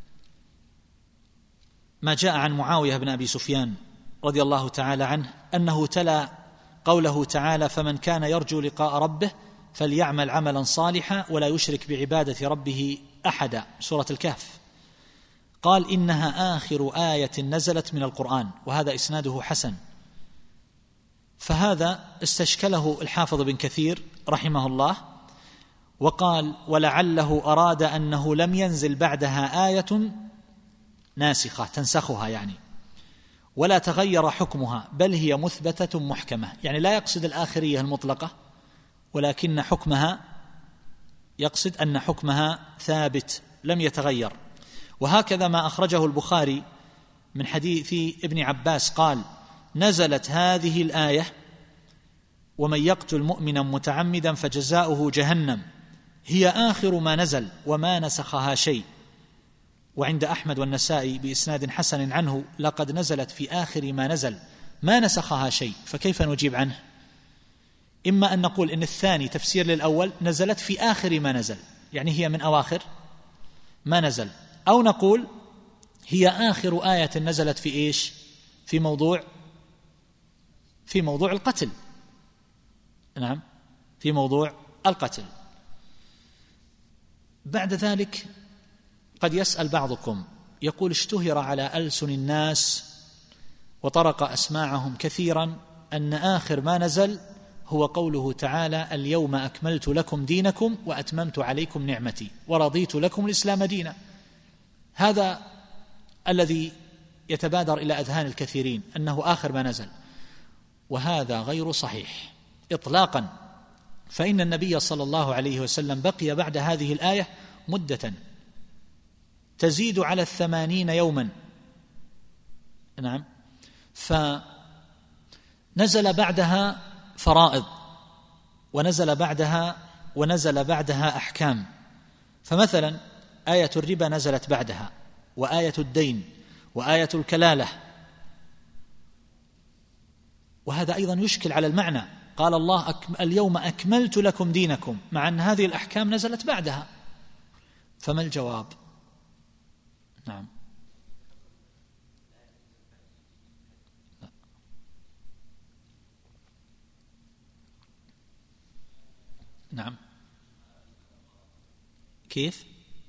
ما جاء عن معاوية بن أبي سفيان رضي الله تعالى عنه أنه تلا قوله تعالى فمن كان يرجو لقاء ربه فليعمل عملا صالحا ولا يشرك بعبادة ربه أحدا، سورة الكهف. قال إنها آخر آية نزلت من القرآن، وهذا إسناده حسن. فهذا استشكله الحافظ بن كثير رحمه الله وقال ولعله أراد أنه لم ينزل بعدها آية ناسخة تنسخها يعني، ولا تغير حكمها بل هي مثبتة محكمة، يعني لا يقصد الآخرية المطلقة، ولكن حكمها يقصد أن حكمها ثابت لم يتغير. وهكذا ما أخرجه البخاري من حديث ابن عباس قال نزلت هذه الآية ومن يقتل مؤمنا متعمدا فجزاؤه جهنم هي آخر ما نزل وما نسخها شيء. وعند أحمد والنسائي بإسناد حسن عنه لقد نزلت في آخر ما نزل ما نسخها شيء. فكيف نجيب عنه؟ إما أن نقول إن الثاني تفسير للأول نزلت في آخر ما نزل، يعني هي من أواخر ما نزل، أو نقول هي آخر آية نزلت في إيش؟ في موضوع في موضوع القتل، نعم، في موضوع القتل. بعد ذلك قد يسأل بعضكم يقول اشتهر على ألسن الناس وطرق أسماعهم كثيرا أن آخر ما نزل هو قوله تعالى: اليوم أكملت لكم دينكم وأتممت عليكم نعمتي ورضيت لكم الإسلام دينا. هذا الذي يتبادر إلى أذهان الكثيرين أنه آخر ما نزل، وهذا غير صحيح إطلاقا، فإن النبي صلى الله عليه وسلم بقي بعد هذه الآية مدة تزيد على الثمانين يوما. نعم. فنزل بعدها فرائض، ونزل بعدها ونزل بعدها أحكام. فمثلا آية الربا نزلت بعدها، وآية الدين، وآية الكلالة، وهذا أيضا يشكل على المعنى. قال الله: اليوم أكملت لكم دينكم، مع أن هذه الأحكام نزلت بعدها. فما الجواب؟ نعم. لا. نعم. كيف؟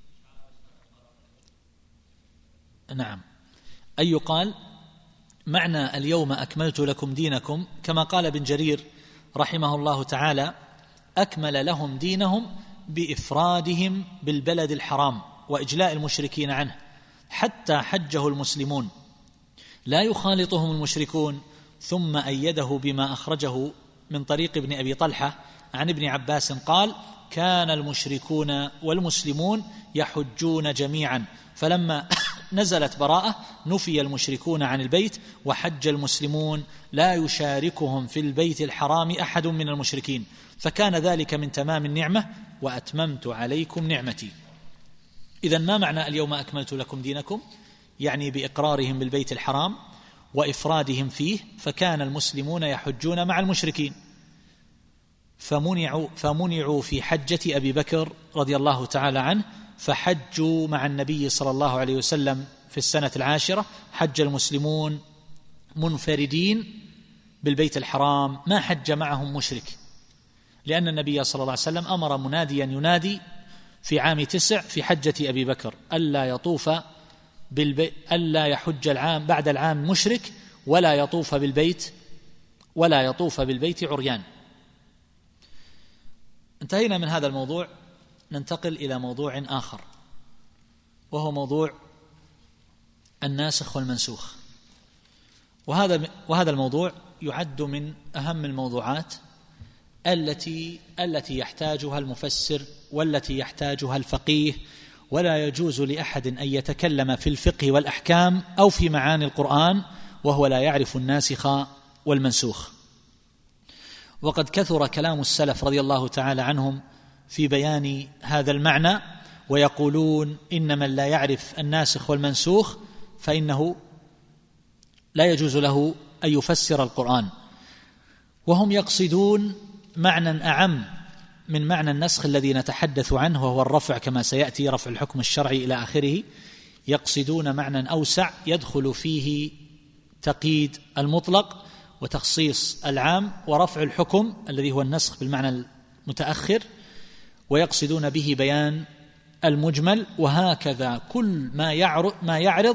نعم. أي يقال معنى اليوم أكملت لكم دينكم كما قال ابن جرير رحمه الله تعالى: أكمل لهم دينهم بإفرادهم بالبلد الحرام وإجلاء المشركين عنه حتى حجه المسلمون لا يخالطهم المشركون. ثم أيده بما أخرجه من طريق ابن أبي طلحة عن ابن عباس قال: كان المشركون والمسلمون يحجون جميعا، فلما نزلت براءة نفي المشركون عن البيت وحج المسلمون لا يشاركهم في البيت الحرام أحد من المشركين، فكان ذلك من تمام النعمة وأتممت عليكم نعمتي. إذن ما معنى اليوم أكملت لكم دينكم؟ يعني بإقرارهم بالبيت الحرام وإفرادهم فيه، فكان المسلمون يحجون مع المشركين، فمنعوا, فمنعوا في حجة أبي بكر رضي الله تعالى عنه، فحجوا مع النبي صلى الله عليه وسلم في السنة العاشرة. حج المسلمون منفردين بالبيت الحرام، ما حج معهم مشرك، لأن النبي صلى الله عليه وسلم أمر مناديا ينادي في عام تسع في حجة أبي بكر ألا يطوف بالبيت، ألا يحج العام بعد العام مشرك، ولا يطوف بالبيت ولا يطوف بالبيت عريان. انتهينا من هذا الموضوع، ننتقل إلى موضوع آخر، وهو موضوع الناسخ والمنسوخ. وهذا وهذا الموضوع يعد من أهم الموضوعات التي التي يحتاجها المفسر والتي يحتاجها الفقيه، ولا يجوز لأحد أن يتكلم في الفقه والأحكام أو في معاني القرآن وهو لا يعرف الناسخ والمنسوخ. وقد كثر كلام السلف رضي الله تعالى عنهم في بيان هذا المعنى، ويقولون إن من لا يعرف الناسخ والمنسوخ فإنه لا يجوز له أن يفسر القرآن، وهم يقصدون معنى أعم من معنى النسخ الذي نتحدث عنه، وهو الرفع كما سيأتي، رفع الحكم الشرعي إلى آخره. يقصدون معنى أوسع يدخل فيه تقييد المطلق وتخصيص العام ورفع الحكم الذي هو النسخ بالمعنى المتأخر، ويقصدون به بيان المجمل. وهكذا كل ما يعرض ما يعرض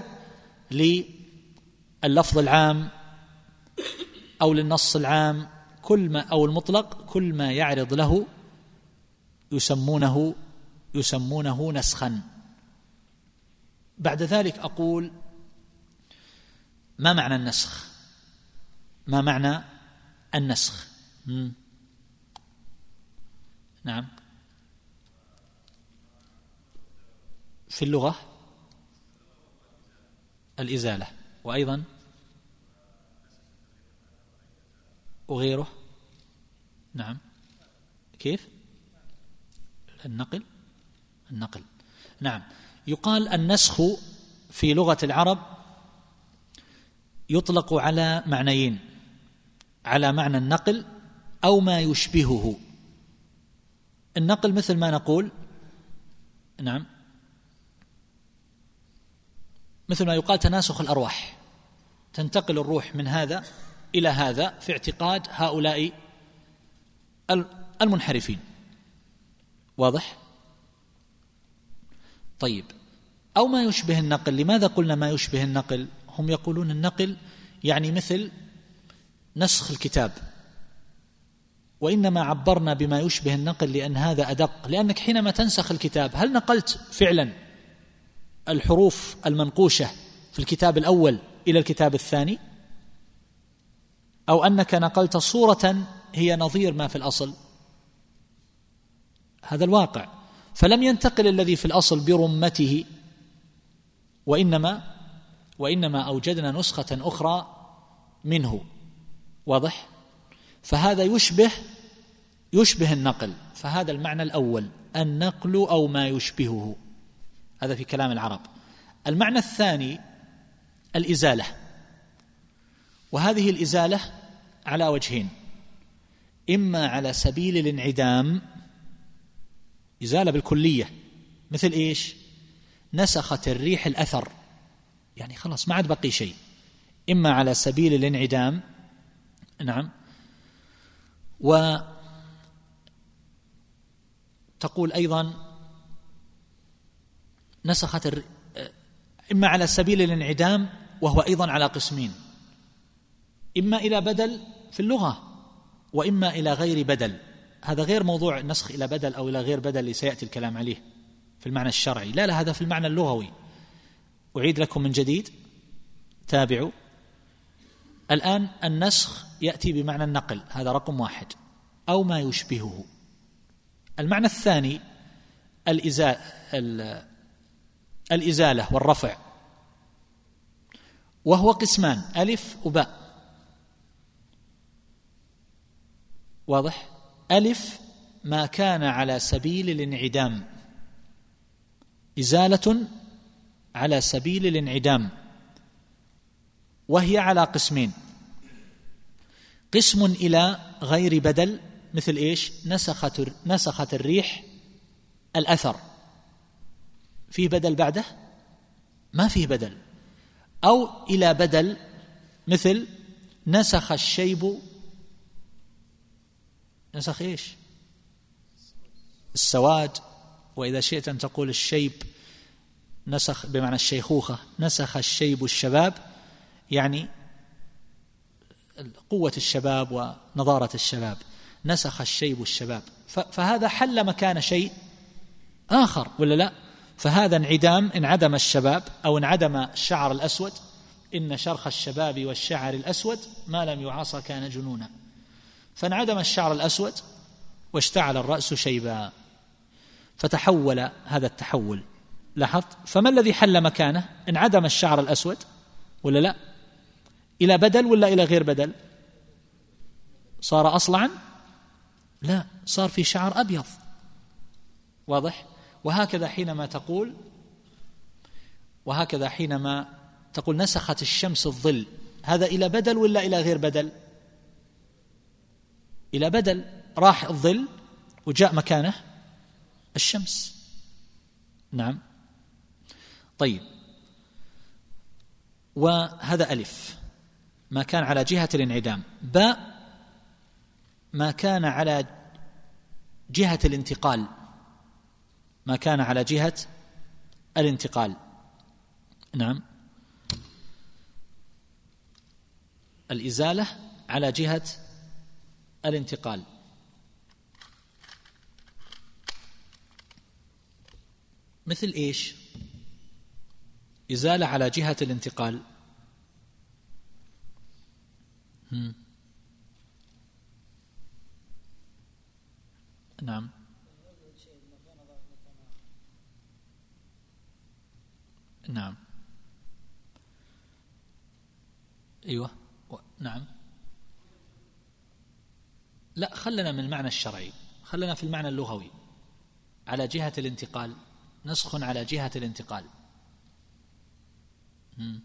لللفظ العام أو للنص العام، كل ما أو المطلق، كل ما يعرض له يسمونه يسمونه نسخا. بعد ذلك أقول: ما معنى النسخ؟ ما معنى النسخ؟ مم. نعم. في اللغة الإزالة، وأيضا وغيره. نعم. كيف؟ النقل النقل نعم. يقال النسخ في لغة العرب يطلق على معنيين: على معنى النقل أو ما يشبهه. النقل مثل ما نقول، نعم، مثل ما يقال تناسخ الأرواح، تنتقل الروح من هذا إلى هذا في اعتقاد هؤلاء المنحرفين. واضح؟ طيب، أو ما يشبه النقل. لماذا قلنا ما يشبه النقل؟ هم يقولون النقل يعني مثل نسخ الكتاب، وإنما عبرنا بما يشبه النقل لأن هذا أدق، لأنك حينما تنسخ الكتاب هل نقلت فعلا الحروف المنقوشة في الكتاب الأول إلى الكتاب الثاني، أو أنك نقلت صورة هي نظير ما في الأصل؟ هذا الواقع. فلم ينتقل الذي في الأصل برمته، وإنما وإنما أوجدنا نسخة أخرى منه. واضح؟ فهذا يشبه يشبه النقل. فهذا المعنى الأول، النقل أو ما يشبهه، هذا في كلام العرب. المعنى الثاني الإزالة، وهذه الإزالة على وجهين: إما على سبيل الانعدام، إزالة بالكلية، مثل إيش؟ نسخت الريح الأثر، يعني خلاص ما عاد بقي شيء. إما على سبيل الانعدام، نعم، وتقول أيضا نسخت الر... إما على سبيل الانعدام، وهو أيضا على قسمين: إما إلى بدل في اللغة، وإما إلى غير بدل. هذا غير موضوع النسخ إلى بدل أو إلى غير بدل اللي سيأتي الكلام عليه في المعنى الشرعي، لا لا، هذا في المعنى اللغوي. أعيد لكم من جديد، تابعوا الآن. النسخ يأتي بمعنى النقل، هذا رقم واحد، أو ما يشبهه. المعنى الثاني الإزالة, الإزالة والرفع، وهو قسمان: ألف وباء. واضح؟ ألف ما كان على سبيل الانعدام، إزالة على سبيل الانعدام، وهي على قسمين: قسم إلى غير بدل، مثل إيش؟ نسخت نسخت الريح الأثر، فيه بدل بعده؟ ما فيه بدل. أو إلى بدل، مثل نسخ الشيب، نسخ إيش؟ السواد. وإذا شئت أن تقول الشيب نسخ بمعنى الشيخوخة، نسخ الشيب الشباب، يعني قوة الشباب ونضارة الشباب، نسخ الشيب الشباب. فهذا حل مكان شيء آخر ولا لا؟ فهذا انعدام، انعدم الشباب أو انعدم الشعر الأسود. إن شرخ الشباب والشعر الأسود ما لم يعصى كان جنونا. فانعدم الشعر الأسود واشتعل الرأس شيبا، فتحول هذا التحول. لاحظت؟ فما الذي حل مكانه؟ انعدم الشعر الأسود ولا لا؟ إلى بدل ولا إلى غير بدل؟ صار أصلعا؟ لا، صار في شعر أبيض. واضح؟ وهكذا حينما تقول وهكذا حينما تقول نسخت الشمس الظل، هذا إلى بدل ولا إلى غير بدل؟ إلى بدل، راح الظل وجاء مكانه الشمس. نعم. طيب، وهذا ألف ما كان على جهة الانعدام. باء ما كان على جهة الانتقال، ما كان على جهة الانتقال. نعم، الإزالة على جهة الانتقال. مثل إيش؟ إزالة على جهة الانتقال. هم. نعم. نعم. أيوة. نعم. لا، خلنا من المعنى الشرعي، خلنا في المعنى اللغوي. على جهة الانتقال، نسخ على جهة الانتقال. هم.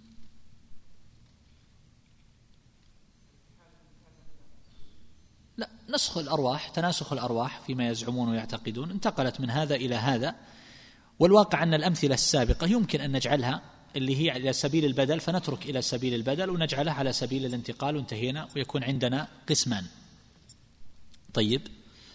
لا، نسخ الأرواح، تناسخ الأرواح فيما يزعمون ويعتقدون، انتقلت من هذا إلى هذا. والواقع أن الأمثلة السابقة يمكن أن نجعلها اللي هي على سبيل البدل، فنترك إلى سبيل البدل ونجعلها على سبيل الانتقال، وانتهينا، ويكون عندنا قسمان. طيب،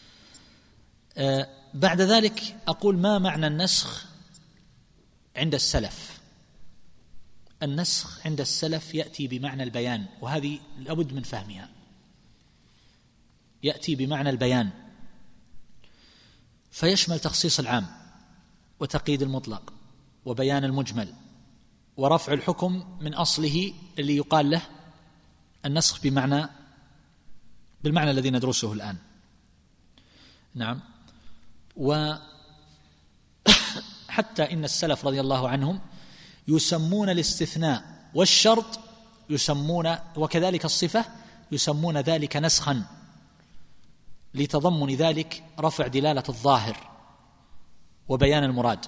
آه بعد ذلك أقول ما معنى النسخ عند السلف؟ النسخ عند السلف يأتي بمعنى البيان، وهذه لابد من فهمها. يأتي بمعنى البيان، فيشمل تخصيص العام وتقييد المطلق وبيان المجمل ورفع الحكم من أصله اللي يقال له النسخ بمعنى بالمعنى الذي ندرسه الآن. نعم. وحتى إن السلف رضي الله عنهم يسمون الاستثناء والشرط يسمون وكذلك الصفة يسمون ذلك نسخا، لتضمن ذلك رفع دلالة الظاهر وبيان المراد.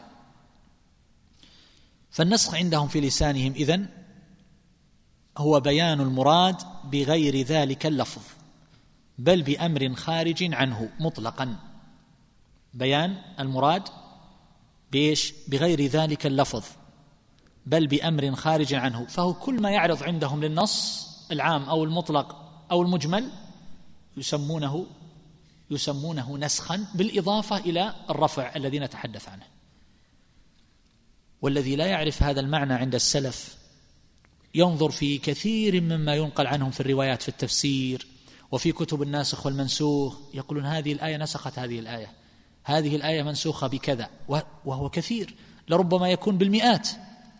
فالنسخ عندهم في لسانهم إذن هو بيان المراد بغير ذلك اللفظ بل بأمر خارج عنه مطلقا، بيان المراد بإيش؟ بغير ذلك اللفظ بل بأمر خارج عنه. فهو كل ما يعرض عندهم للنص العام أو المطلق أو المجمل يسمونه يسمونه نسخا بالإضافة إلى الرفع الذي نتحدث عنه. والذي لا يعرف هذا المعنى عند السلف ينظر في كثير مما ينقل عنهم في الروايات في التفسير وفي كتب الناسخ والمنسوخ، يقولون هذه الآية نسخت هذه الآية، هذه الآية منسوخة بكذا، وهو كثير لربما يكون بالمئات،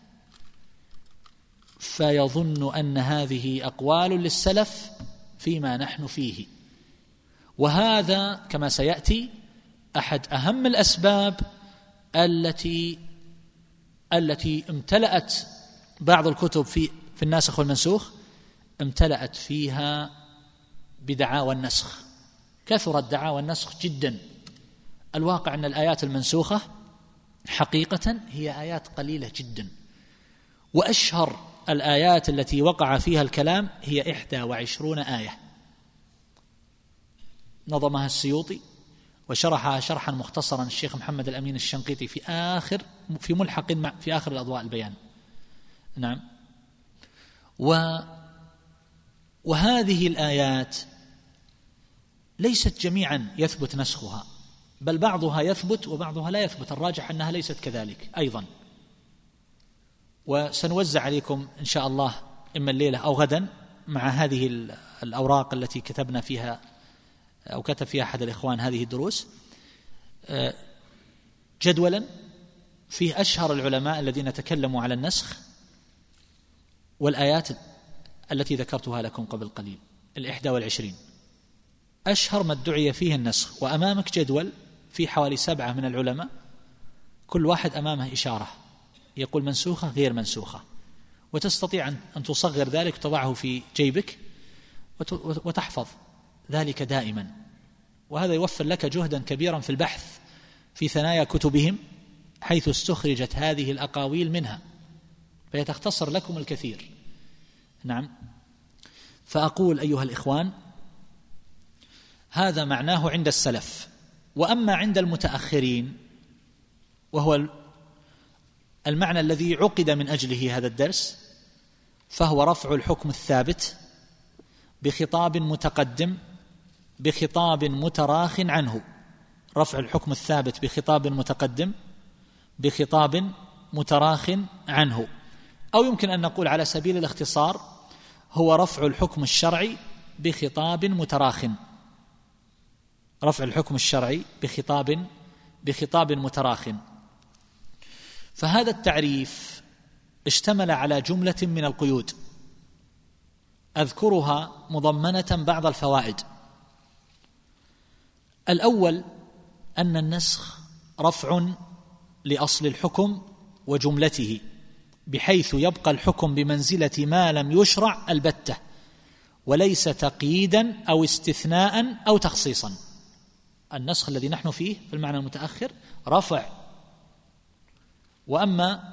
فيظن أن هذه أقوال للسلف فيما نحن فيه. وهذا كما سيأتي أحد أهم الأسباب التي التي امتلأت بعض الكتب في في الناسخ والمنسوخ، امتلأت فيها بدعاوى النسخ، كثرت دعاوى النسخ جدا. الواقع أن الآيات المنسوخة حقيقة هي آيات قليلة جدا، وأشهر الآيات التي وقع فيها الكلام هي إحدى وعشرون آية نظمها السيوطي وشرحها شرحا مختصرا الشيخ محمد الأمين الشنقيطي في آخر في ملحق في آخر الأضواء البيان. نعم. و وهذه الآيات ليست جميعا يثبت نسخها، بل بعضها يثبت وبعضها لا يثبت، الراجح أنها ليست كذلك أيضا. وسنوزع عليكم إن شاء الله إما الليلة أو غدا مع هذه الأوراق التي كتبنا فيها أو كتب فيها أحد الإخوان هذه الدروس جدولا فيه أشهر العلماء الذين تكلموا على النسخ والآيات التي ذكرتها لكم قبل قليل الإحدى والعشرين، أشهر ما ادعي فيه النسخ. وأمامك جدول في حوالي سبعة من العلماء كل واحد أمامه إشارة يقول منسوخة غير منسوخة، وتستطيع أن تصغر ذلك وتضعه في جيبك وتحفظ ذلك دائما، وهذا يوفر لك جهدا كبيرا في البحث في ثنايا كتبهم حيث استخرجت هذه الأقاويل منها، فيتختصر لكم الكثير. نعم. فأقول أيها الإخوان هذا معناه عند السلف. وأما عند المتأخرين وهو المعنى الذي عقد من أجله هذا الدرس فهو رفع الحكم الثابت بخطاب متقدم بخطاب متراخ عنه، رفع الحكم الثابت بخطاب متقدم بخطاب متراخ عنه، أو يمكن أن نقول على سبيل الاختصار هو رفع الحكم الشرعي بخطاب متراخ، رفع الحكم الشرعي بخطاب بخطاب متراخ. فهذا التعريف اشتمل على جملة من القيود أذكرها مضمنة بعض الفوائد. الأول أن النسخ رفع لأصل الحكم وجملته بحيث يبقى الحكم بمنزلة ما لم يشرع البتة وليس تقييدا أو استثناء أو تخصيصا. النسخ الذي نحن فيه في المعنى المتأخر رفع، وأما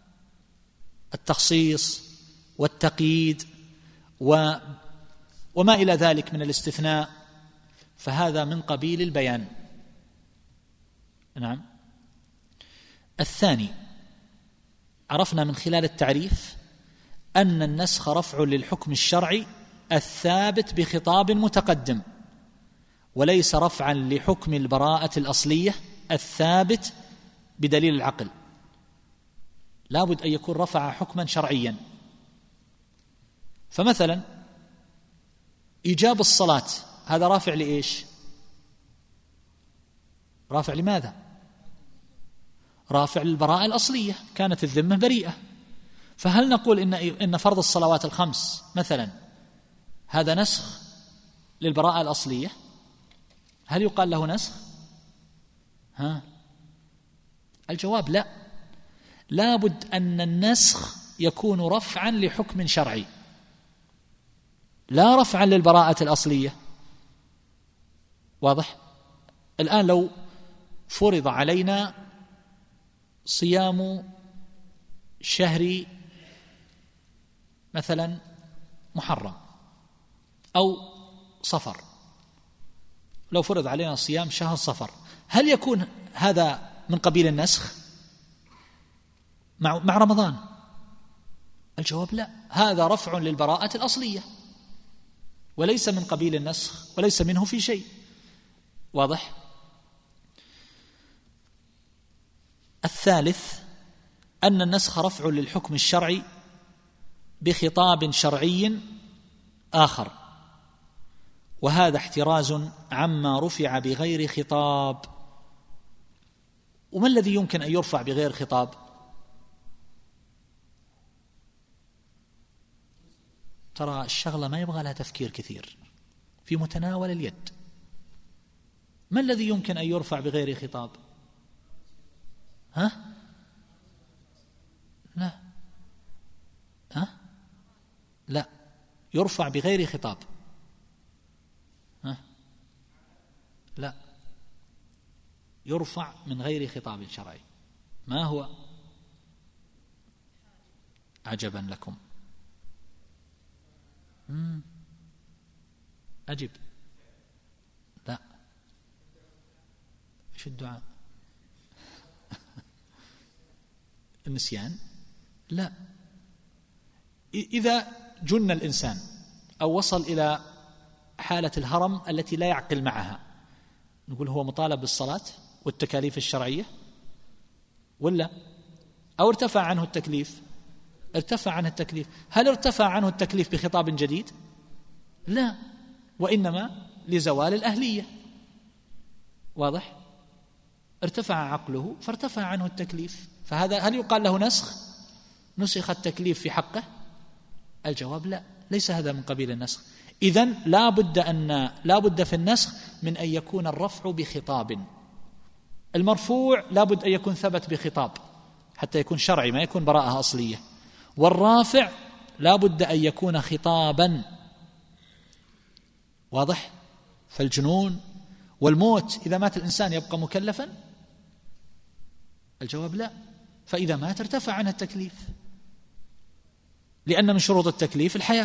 التخصيص والتقييد و وما إلى ذلك من الاستثناء فهذا من قبيل البيان. نعم. الثاني عرفنا من خلال التعريف أن النسخ رفع للحكم الشرعي الثابت بخطاب متقدم وليس رفعا لحكم البراءة الأصلية الثابت بدليل العقل، لا بد أن يكون رفع حكما شرعيا. فمثلا إيجاب الصلاة هذا رافع لإيش؟ رافع لماذا؟ رافع للبراءة الأصلية، كانت الذمة بريئة. فهل نقول إن إن فرض الصلوات الخمس مثلا هذا نسخ للبراءة الأصلية؟ هل يقال له نسخ؟ ها؟ الجواب لا. لابد أن النسخ يكون رفعا لحكم شرعي لا رفعا للبراءة الأصلية. واضح؟ الآن لو فرض علينا صيام شهر مثلا محرم أو صفر، لو فرض علينا صيام شهر صفر، هل يكون هذا من قبيل النسخ مع مع رمضان؟ الجواب لا، هذا رفع للبراءة الأصلية وليس من قبيل النسخ وليس منه في شيء. واضح؟ الثالث أن النسخ رفع للحكم الشرعي بخطاب شرعي آخر، وهذا احتراز عما رفع بغير خطاب. وما الذي يمكن أن يرفع بغير خطاب؟ ترى الشغلة ما يبغى لها تفكير كثير، في متناول اليد. ما الذي يمكن أن يرفع بغير خطاب؟ ها؟ لا ها؟ لا، يرفع بغير خطاب. ها؟ لا، يرفع من غير خطاب شرعي. ما هو؟ عجبا لكم. مم. أجب. لا. إيش الدعاء؟ النسيان؟ لا. إذا جن الإنسان أو وصل إلى حالة الهرم التي لا يعقل معها، نقول هو مطالب بالصلاة والتكاليف الشرعية ولا؟ أو ارتفع عنه التكليف؟ ارتفع عنه التكليف. هل ارتفع عنه التكليف بخطاب جديد؟ لا، وإنما لزوال الأهلية. واضح؟ ارتفع عقله فارتفع عنه التكليف، فهذا هل يقال له نسخ؟ نسخ التكليف في حقه؟ الجواب لا، ليس هذا من قبيل النسخ. إذن لا بد أن لا بد في النسخ من أن يكون الرفع بخطاب. المرفوع لا بد أن يكون ثبت بخطاب حتى يكون شرعي، ما يكون براءة أصلية. والرافع لا بد أن يكون خطابا. واضح؟ فالجنون والموت إذا مات الإنسان يبقى مكلفا؟ الجواب لا، فإذا مات ارتفع عنه التكليف، لأن من شروط التكليف الحياة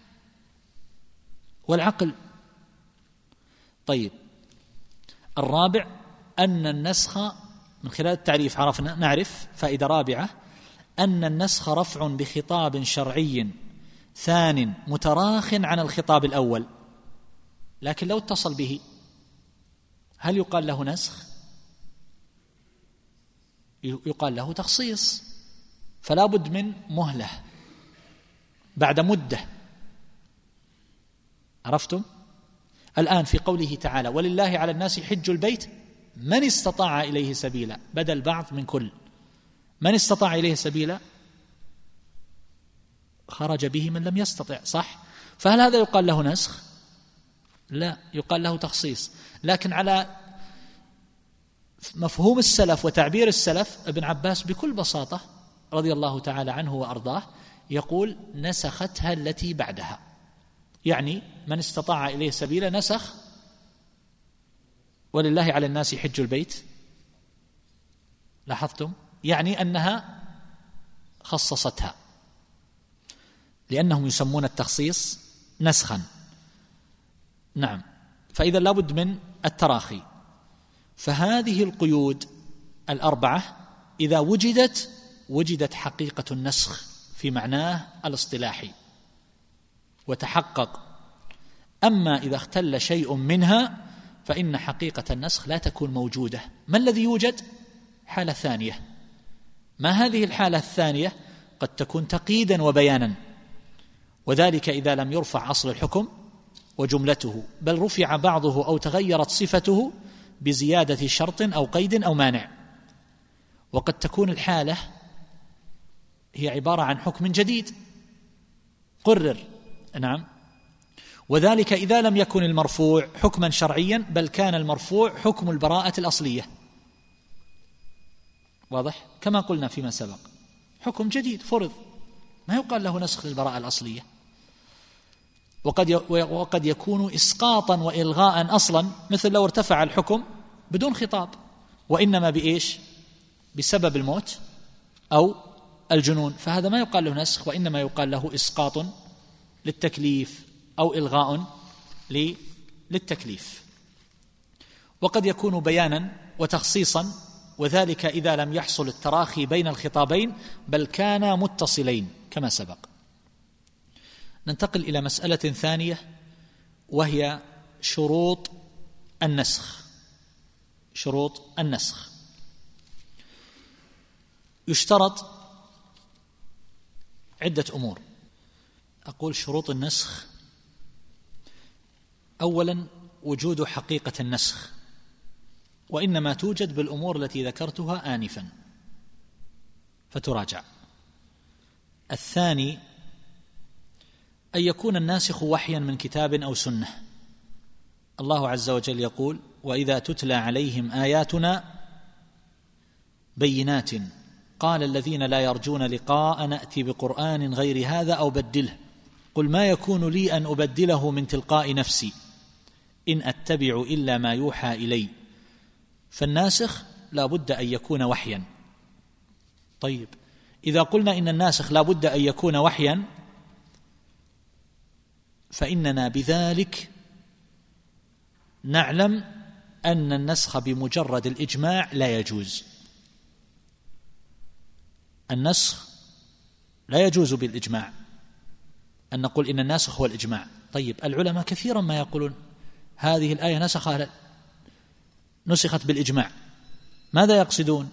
والعقل. طيب، الرابع أن النسخ، من خلال التعريف عرفنا نعرف فائدة رابعة، أن النسخ رفع بخطاب شرعي ثان متراخ عن الخطاب الأول، لكن لو اتصل به هل يقال له نسخ؟ يقال له تخصيص، فلا بد من مهلة بعد مدة. عرفتم؟ الآن في قوله تعالى ولله على الناس حج البيت من استطاع إليه سبيلا، بدل بعض من كل، من استطاع إليه سبيلا خرج به من لم يستطع، صح؟ فهل هذا يقال له نسخ؟ لا، يقال له تخصيص. لكن على مفهوم السلف وتعبير السلف، ابن عباس بكل بساطة رضي الله تعالى عنه وأرضاه يقول نسختها التي بعدها، يعني من استطاع إليه سبيلا نسخ ولله على الناس حج البيت. لاحظتم؟ يعني أنها خصصتها، لأنهم يسمون التخصيص نسخا. نعم، فإذا لابد من التراخي. فهذه القيود الأربعة إذا وجدت وجدت حقيقة النسخ في معناه الاصطلاحي وتحقق. أما إذا اختل شيء منها فإن حقيقة النسخ لا تكون موجودة. ما الذي يوجد؟ حالة ثانية. ما هذه الحالة الثانية؟ قد تكون تقييدا وبيانا، وذلك إذا لم يرفع أصل الحكم وجملته، بل رفع بعضه أو تغيرت صفته بزيادة شرط أو قيد أو مانع. وقد تكون الحالة هي عبارة عن حكم جديد قرر، نعم، وذلك إذا لم يكن المرفوع حكما شرعيا بل كان المرفوع حكم البراءة الأصلية. واضح؟ كما قلنا فيما سبق، حكم جديد فرض ما يقال له نسخ للبراءة الأصلية. وقد وقد يكون إسقاطا وإلغاء أصلا، مثل لو ارتفع الحكم بدون خطاب وإنما بإيش؟ بسبب الموت أو الجنون، فهذا ما يقال له نسخ، وإنما يقال له إسقاط للتكليف أو إلغاء للتكليف. وقد يكون بيانا وتخصيصا، وذلك إذا لم يحصل التراخي بين الخطابين بل كانا متصلين كما سبق. ننتقل إلى مسألة ثانية وهي شروط النسخ. شروط النسخ يشترط عدة أمور. أقول شروط النسخ: أولا وجود حقيقة النسخ، وإنما توجد بالأمور التي ذكرتها آنفا فتراجع. الثاني أن يكون الناسخ وحيا من كتاب أو سنة. الله عز وجل يقول: وإذا تتلى عليهم آياتنا بينات قال الذين لا يرجون لقاء نأتي بقرآن غير هذا أو بدله قل ما يكون لي أن أبدله من تلقاء نفسي إن أتبع إلا ما يوحى إلي. فالناسخ لا بد أن يكون وحيا. طيب، إذا قلنا إن الناسخ لا بد أن يكون وحيا فإننا بذلك نعلم أن النسخ بمجرد الإجماع لا يجوز. النسخ لا يجوز بالإجماع أن نقول إن الناسخ هو الإجماع. طيب، العلماء كثيرا ما يقولون هذه الآية نسخها نسخت بالإجماع. ماذا يقصدون؟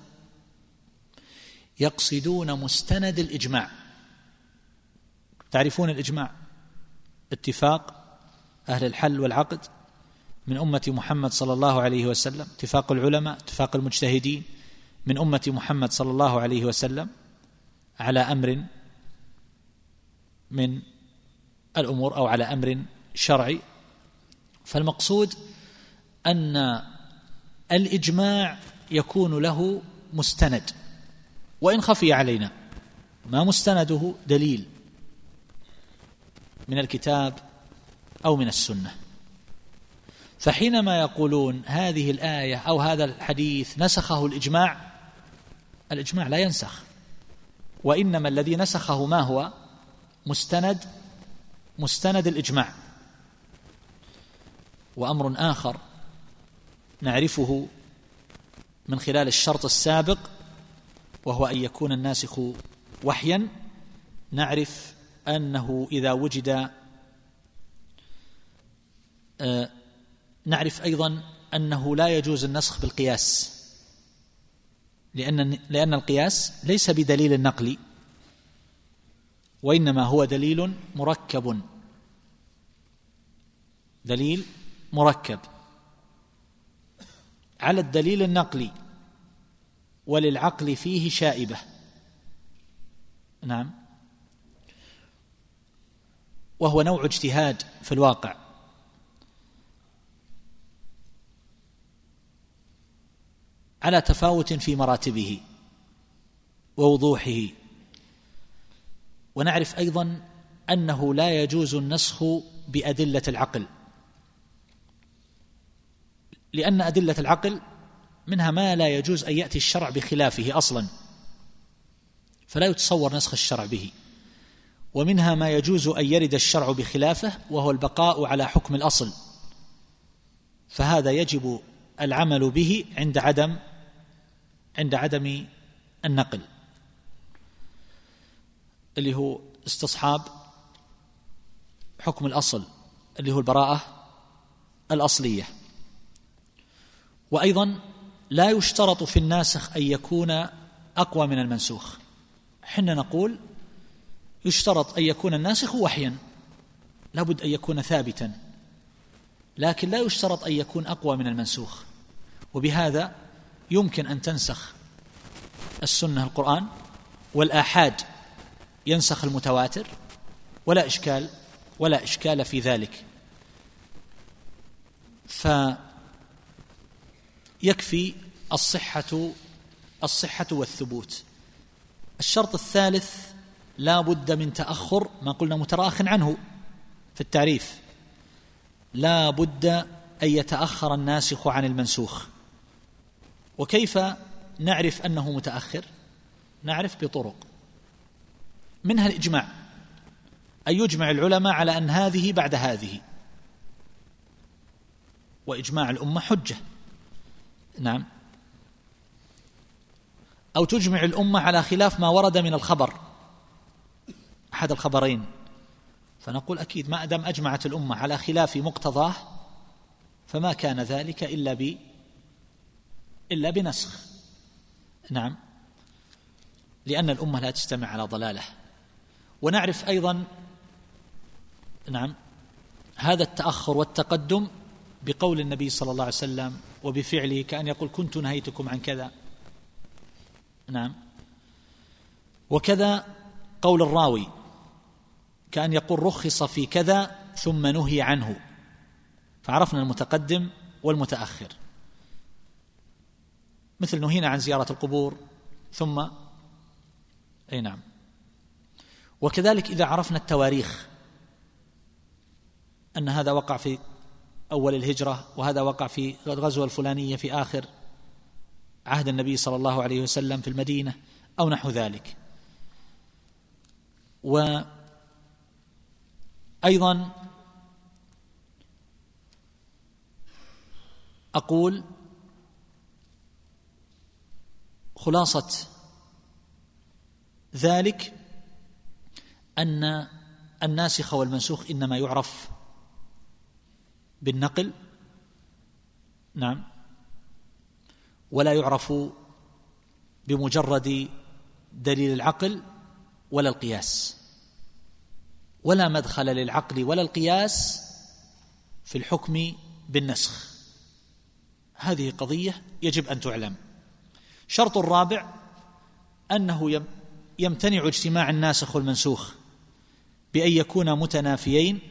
يقصدون مستند الإجماع. تعرفون الإجماع؟ اتفاق أهل الحل والعقد من أمة محمد صلى الله عليه وسلم، اتفاق العلماء، اتفاق المجتهدين من أمة محمد صلى الله عليه وسلم على أمر من الأمور أو على أمر شرعي. فالمقصود أن الإجماع يكون له مستند، وإن خفي علينا ما مستنده دليل من الكتاب أو من السنة. فحينما يقولون هذه الآية أو هذا الحديث نسخه الإجماع، الإجماع لا ينسخ، وإنما الذي نسخه ما هو؟ مستند مستند الإجماع. وأمر آخر نعرفه من خلال الشرط السابق وهو أن يكون الناسخ وحيا، نعرف أنه إذا وجد آه نعرف أيضا أنه لا يجوز النسخ بالقياس، لأن لأن القياس ليس بدليل النقل، وإنما هو دليل مركب، دليل مركب على الدليل النقلي، وللعقل فيه شائبة. نعم، وهو نوع اجتهاد في الواقع. على تفاوت في مراتبه ووضوحه. ونعرف أيضا أنه لا يجوز النسخ بأدلة العقل، لأن أدلة العقل منها ما لا يجوز أن يأتي الشرع بخلافه أصلا، فلا يتصور نسخ الشرع به، ومنها ما يجوز أن يرد الشرع بخلافه وهو البقاء على حكم الأصل، فهذا يجب العمل به عند عدم عند عدم النقل، اللي هو استصحاب حكم الأصل اللي هو البراءة الأصلية. وأيضا لا يشترط في الناسخ أن يكون أقوى من المنسوخ. حنا نقول يشترط أن يكون الناسخ وحيا، لابد أن يكون ثابتا لكن لا يشترط أن يكون أقوى من المنسوخ، وبهذا يمكن أن تنسخ السنة القرآن، والآحاد ينسخ المتواتر، ولا إشكال ولا إشكال في ذلك. فيكفي الصحة الصحة والثبوت. الشرط الثالث لا بد من تأخر ما قلنا متراخٍ عنه في التعريف، لا بد أن يتأخر الناسخ عن المنسوخ. وكيف نعرف أنه متأخر؟ نعرف بطرق، منها الإجماع، أن يجمع العلماء على أن هذه بعد هذه، وإجماع الأمة حجة. نعم. أو تجمع الأمة على خلاف ما ورد من الخبر، أحد الخبرين، فنقول أكيد ما أدام أجمعت الأمة على خلاف مقتضاه فما كان ذلك إلا ب إلا بنسخ. نعم، لأن الأمة لا تجتمع على ضلالة. ونعرف أيضا نعم هذا التأخر والتقدم بقول النبي صلى الله عليه وسلم وبفعله، كأن يقول كنت نهيتكم عن كذا. نعم. وكذا قول الراوي، كأن يقول رخص في كذا ثم نهي عنه، فعرفنا المتقدم والمتأخر، مثل نهينا عن زيارة القبور ثم أي نعم. وكذلك إذا عرفنا التواريخ، أن هذا وقع في أول الهجرة وهذا وقع في الغزوة الفلانية في آخر عهد النبي صلى الله عليه وسلم في المدينة أو نحو ذلك. وأيضا أقول خلاصة ذلك أن الناسخ والمنسوخ إنما يعرف بالنقل، نعم، ولا يعرف بمجرد دليل العقل ولا القياس، ولا مدخل للعقل ولا القياس في الحكم بالنسخ. هذه قضية يجب أن تعلم. شرط الرابع أنه يمتنع اجتماع الناسخ والمنسوخ بأن يكونا متنافيين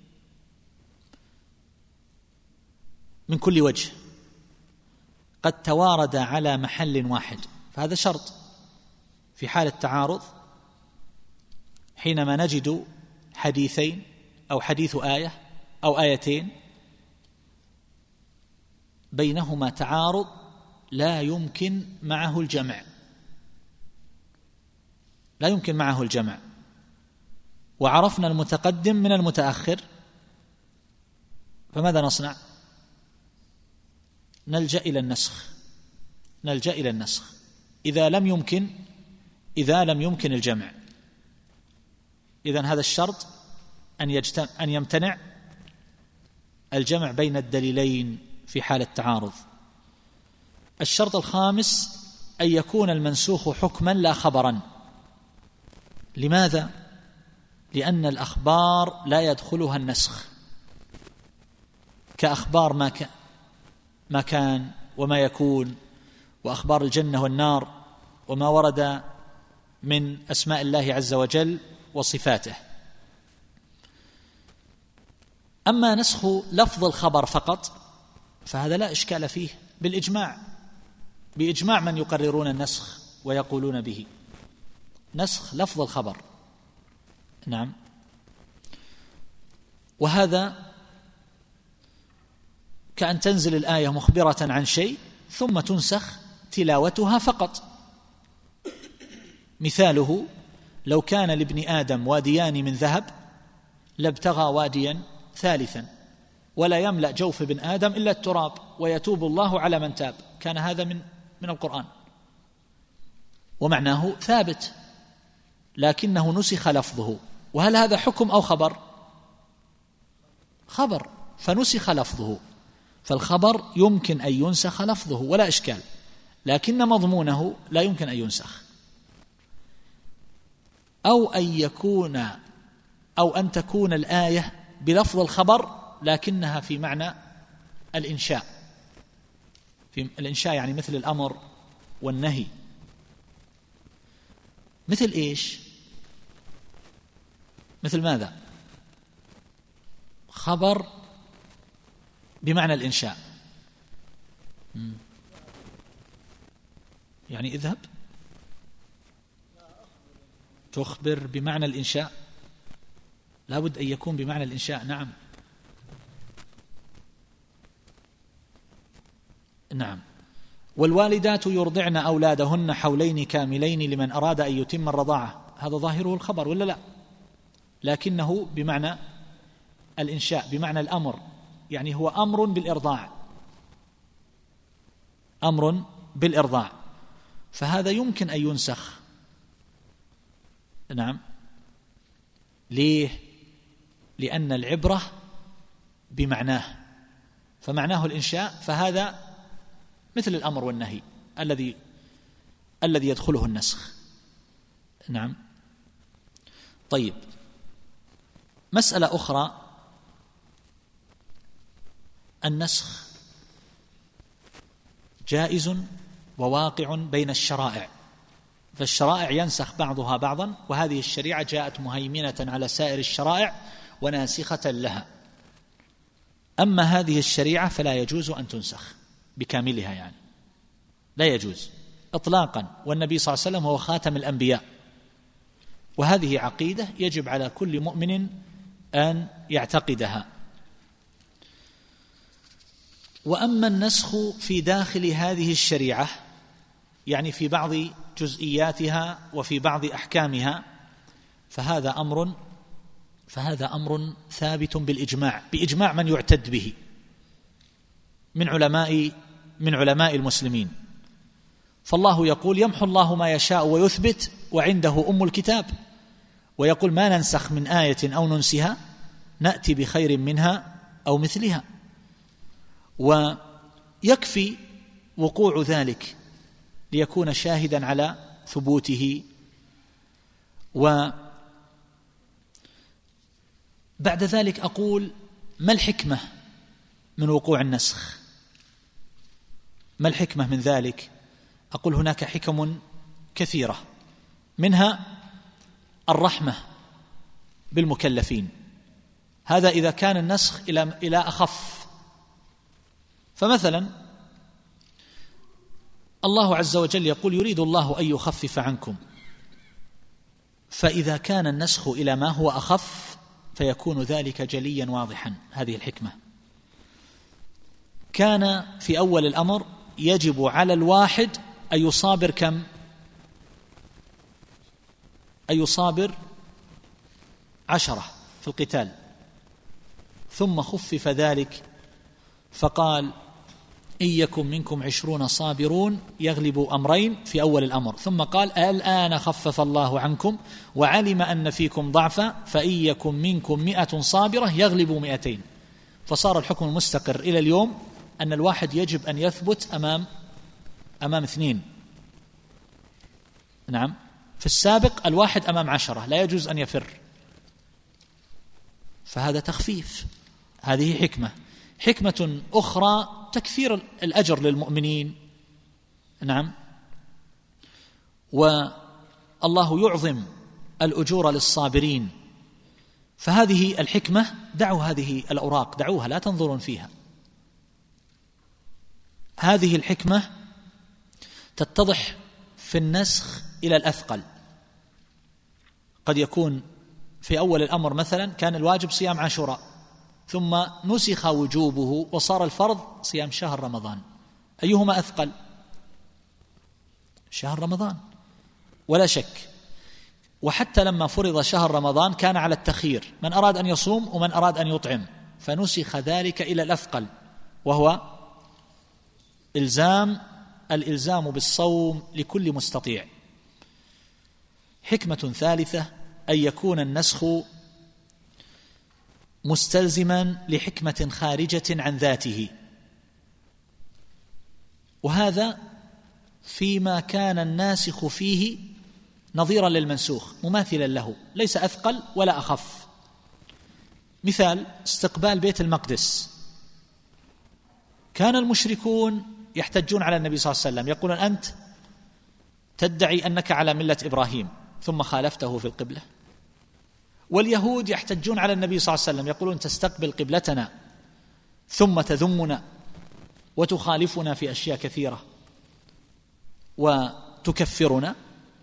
من كل وجه، قد توارد على محل واحد، فهذا شرط في حال التعارض، حينما نجد حديثين أو حديث آية أو آيتين بينهما تعارض لا يمكن معه الجمع، لا يمكن معه الجمع، وعرفنا المتقدم من المتأخر، فماذا نصنع؟ نلجأ إلى النسخ، نلجأ إلى النسخ إذا لم يمكن إذا لم يمكن الجمع. إذن هذا الشرط أن يجتمع أن يمتنع الجمع بين الدليلين في حال التعارض. الشرط الخامس أن يكون المنسوخ حكما لا خبرا. لماذا؟ لأن الأخبار لا يدخلها النسخ، كأخبار ما كان ما كان وما يكون، وأخبار الجنة والنار، وما ورد من أسماء الله عز وجل وصفاته. أما نسخ لفظ الخبر فقط فهذا لا إشكال فيه بالإجماع، بإجماع من يقررون النسخ ويقولون به، نسخ لفظ الخبر. نعم. وهذا كأن تنزل الآية مخبرة عن شيء ثم تنسخ تلاوتها فقط. مثاله لو كان لابن آدم واديان من ذهب لابتغى واديا ثالثا، ولا يملأ جوف ابن آدم إلا التراب ويتوب الله على من تاب. كان هذا من من القرآن ومعناه ثابت، لكنه نسخ لفظه. وهل هذا حكم أو خبر؟ خبر، فنسخ لفظه، فالخبر يمكن أن ينسخ لفظه ولا إشكال، لكن مضمونه لا يمكن أن ينسخ. أو أن يكون أو أن تكون الآية بلفظ الخبر لكنها في معنى الإنشاء. في الإنشاء يعني مثل الأمر والنهي. مثل إيش؟ مثل ماذا؟ خبر بمعنى الإنشاء، يعني اذهب، تخبر بمعنى الإنشاء، لابد أن يكون بمعنى الإنشاء. نعم نعم. والوالدات يرضعن أولادهن حولين كاملين لمن أراد أن يتم الرضاعة، هذا ظاهره الخبر ولا لا؟ لكنه بمعنى الإنشاء، بمعنى الأمر، يعني هو أمر بالإرضاع، أمر بالإرضاع، فهذا يمكن أن ينسخ. نعم. ليه؟ لأن العبرة بمعناه، فمعناه الإنشاء، فهذا مثل الأمر والنهي الذي الذي يدخله النسخ. نعم. طيب، مسألة أخرى، النسخ جائز وواقع بين الشرائع، فالشرائع ينسخ بعضها بعضا، وهذه الشريعة جاءت مهيمنة على سائر الشرائع وناسخة لها. أما هذه الشريعة فلا يجوز أن تنسخ بكاملها، يعني لا يجوز إطلاقا، والنبي صلى الله عليه وسلم هو خاتم الأنبياء، وهذه عقيدة يجب على كل مؤمن أن يعتقدها. وأما النسخ في داخل هذه الشريعة، يعني في بعض جزئياتها وفي بعض أحكامها، فهذا أمر فهذا أمر ثابت بالإجماع، بإجماع من يعتد به من علماء من علماء المسلمين. فالله يقول: يمحو الله ما يشاء ويثبت وعنده أم الكتاب، ويقول: ما ننسخ من آية أو ننسها نأتي بخير منها أو مثلها. ويكفي وقوع ذلك ليكون شاهدا على ثبوته. وبعد ذلك أقول: ما الحكمة من وقوع النسخ؟ ما الحكمة من ذلك؟ أقول: هناك حكم كثيرة، منها الرحمة بالمكلفين، هذا إذا كان النسخ إلى إلى أخف. فمثلا الله عز وجل يقول: يريد الله أن يخفف عنكم، فإذا كان النسخ إلى ما هو أخف فيكون ذلك جليا واضحا. هذه الحكمة. كان في أول الأمر يجب على الواحد أن يصابر كم؟ أن يصابر عشرة في القتال، ثم خفف ذلك فقال: إن يكن منكم عشرون صابرون يغلبوا أمرين في أول الأمر، ثم قال: الآن خفف الله عنكم وعلم أن فيكم ضعفا فإن يكن منكم مئة صابرة يغلبوا مئتين. فصار الحكم المستقر إلى اليوم أن الواحد يجب أن يثبت أمام أمام اثنين. نعم. في السابق الواحد أمام عشرة، لا يجوز أن يفر، فهذا تخفيف. هذه حكمة. حكمة أخرى تكثير الأجر للمؤمنين. نعم. والله يعظم الأجور للصابرين، فهذه الحكمة. دعوا هذه الأوراق، دعوها، لا تنظرون فيها. هذه الحكمة تتضح في النسخ إلى الأثقل. قد يكون في أول الأمر مثلا كان الواجب صيام عاشوراء، ثم نسخ وجوبه وصار الفرض صيام شهر رمضان، أيهما أثقل؟ شهر رمضان ولا شك. وحتى لما فرض شهر رمضان كان على التخيير، من أراد أن يصوم ومن أراد أن يطعم، فنسخ ذلك إلى الأثقل، وهو إلزام الإلزام بالصوم لكل مستطيع. حكمة ثالثة أن يكون النسخ مستلزما لحكمة خارجة عن ذاته، وهذا فيما كان الناسخ فيه نظيرا للمنسوخ، مماثلا له، ليس أثقل ولا أخف. مثال استقبال بيت المقدس، كان المشركون يحتجون على النبي صلى الله عليه وسلم يقولون أنت تدعي أنك على ملة إبراهيم ثم خالفته في القبلة، واليهود يحتجون على النبي صلى الله عليه وسلم يقولون تستقبل قبلتنا ثم تذمنا وتخالفنا في أشياء كثيرة وتكفرنا.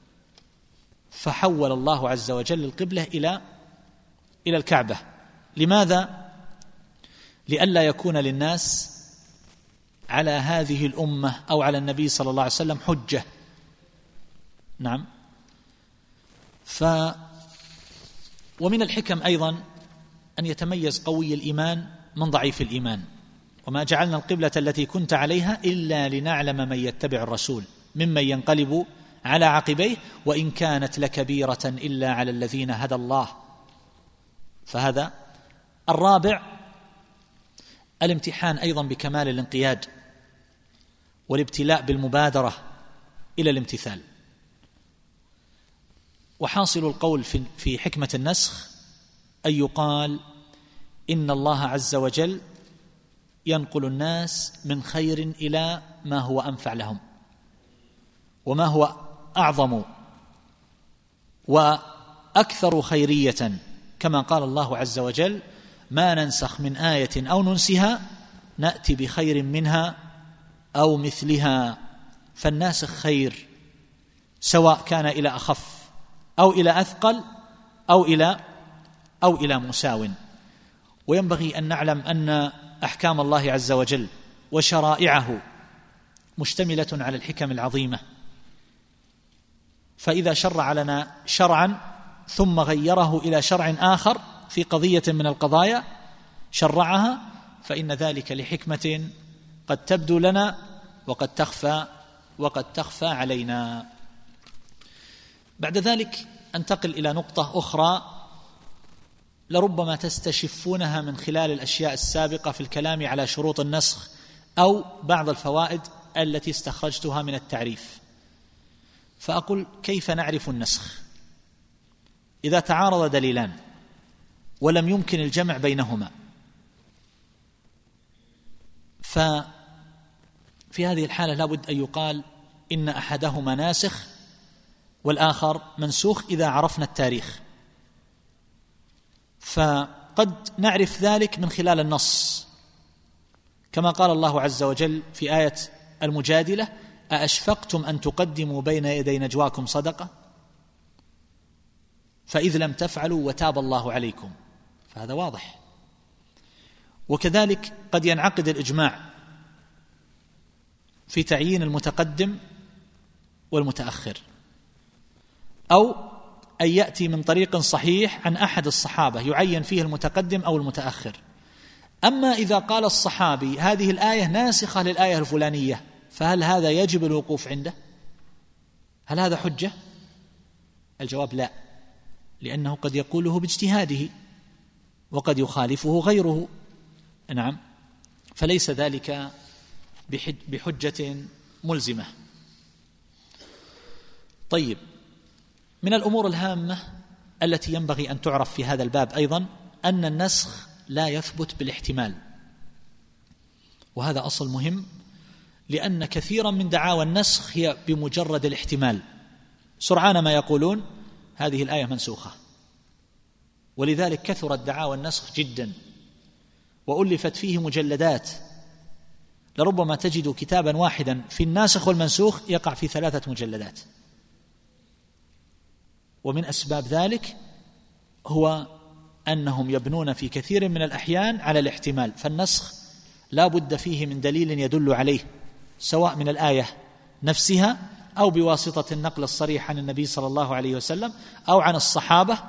فحول الله عز وجل القبلة إلى إلى الكعبة. لماذا؟ لئلا يكون للناس على هذه الأمة أو على النبي صلى الله عليه وسلم حجة. نعم. ف ومن الحكم أيضا أن يتميز قوي الإيمان من ضعيف الإيمان. وما جعلنا القبلة التي كنت عليها إلا لنعلم من يتبع الرسول ممن ينقلب على عقبيه وإن كانت لكبيرة إلا على الذين هدى الله. فهذا الرابع الامتحان أيضا بكمال الانقياد والابتلاء بالمبادرة إلى الامتثال. وحاصل القول في حكمة النسخ أن يقال إن الله عز وجل ينقل الناس من خير إلى ما هو أنفع لهم وما هو أعظم وأكثر خيرية، كما قال الله عز وجل ما ننسخ من آية أو ننسها نأتي بخير منها أو مثلها. فالناسخ خير سواء كان إلى أخف أو إلى أثقل أو إلى أو إلى مساو. وينبغي أن نعلم أن أحكام الله عز وجل وشرائعه مشتملة على الحكم العظيمة. فإذا شرع لنا شرعا ثم غيره إلى شرع آخر في قضية من القضايا شرعها فإن ذلك لحكمة قد تبدو لنا وقد تخفى وقد تخفى علينا. بعد ذلك أنتقل إلى نقطة أخرى لربما تستشفونها من خلال الأشياء السابقة في الكلام على شروط النسخ أو بعض الفوائد التي استخرجتها من التعريف. فأقول كيف نعرف النسخ إذا تعارض دليلان ولم يمكن الجمع بينهما؟ ففي هذه الحالة لابد أن يقال إن أحدهما ناسخ والآخر منسوخ إذا عرفنا التاريخ. فقد نعرف ذلك من خلال النص كما قال الله عز وجل في آية المجادلة أأشفقتم أن تقدموا بين يدي نجواكم صدقة فإذ لم تفعلوا وتاب الله عليكم. فهذا واضح. وكذلك قد ينعقد الإجماع في تعيين المتقدم والمتأخر أو أن يأتي من طريق صحيح عن أحد الصحابة يعين فيه المتقدم أو المتأخر. أما إذا قال الصحابي هذه الآية ناسخة للآية الفلانية فهل هذا يجب الوقوف عنده؟ هل هذا حجة؟ الجواب لا، لأنه قد يقوله باجتهاده وقد يخالفه غيره. نعم. فليس ذلك بحجة ملزمة. طيب، من الأمور الهامة التي ينبغي أن تعرف في هذا الباب أيضا أن النسخ لا يثبت بالاحتمال، وهذا أصل مهم، لأن كثيرا من دعاوى النسخ هي بمجرد الاحتمال. سرعان ما يقولون هذه الآية منسوخة، ولذلك كثرت دعاوى النسخ جدا وألفت فيه مجلدات. لربما تجد كتابا واحدا في الناسخ والمنسوخ يقع في ثلاثة مجلدات. ومن أسباب ذلك هو أنهم يبنون في كثير من الأحيان على الاحتمال. فالنسخ لا بد فيه من دليل يدل عليه، سواء من الآية نفسها أو بواسطة النقل الصريح عن النبي صلى الله عليه وسلم أو عن الصحابة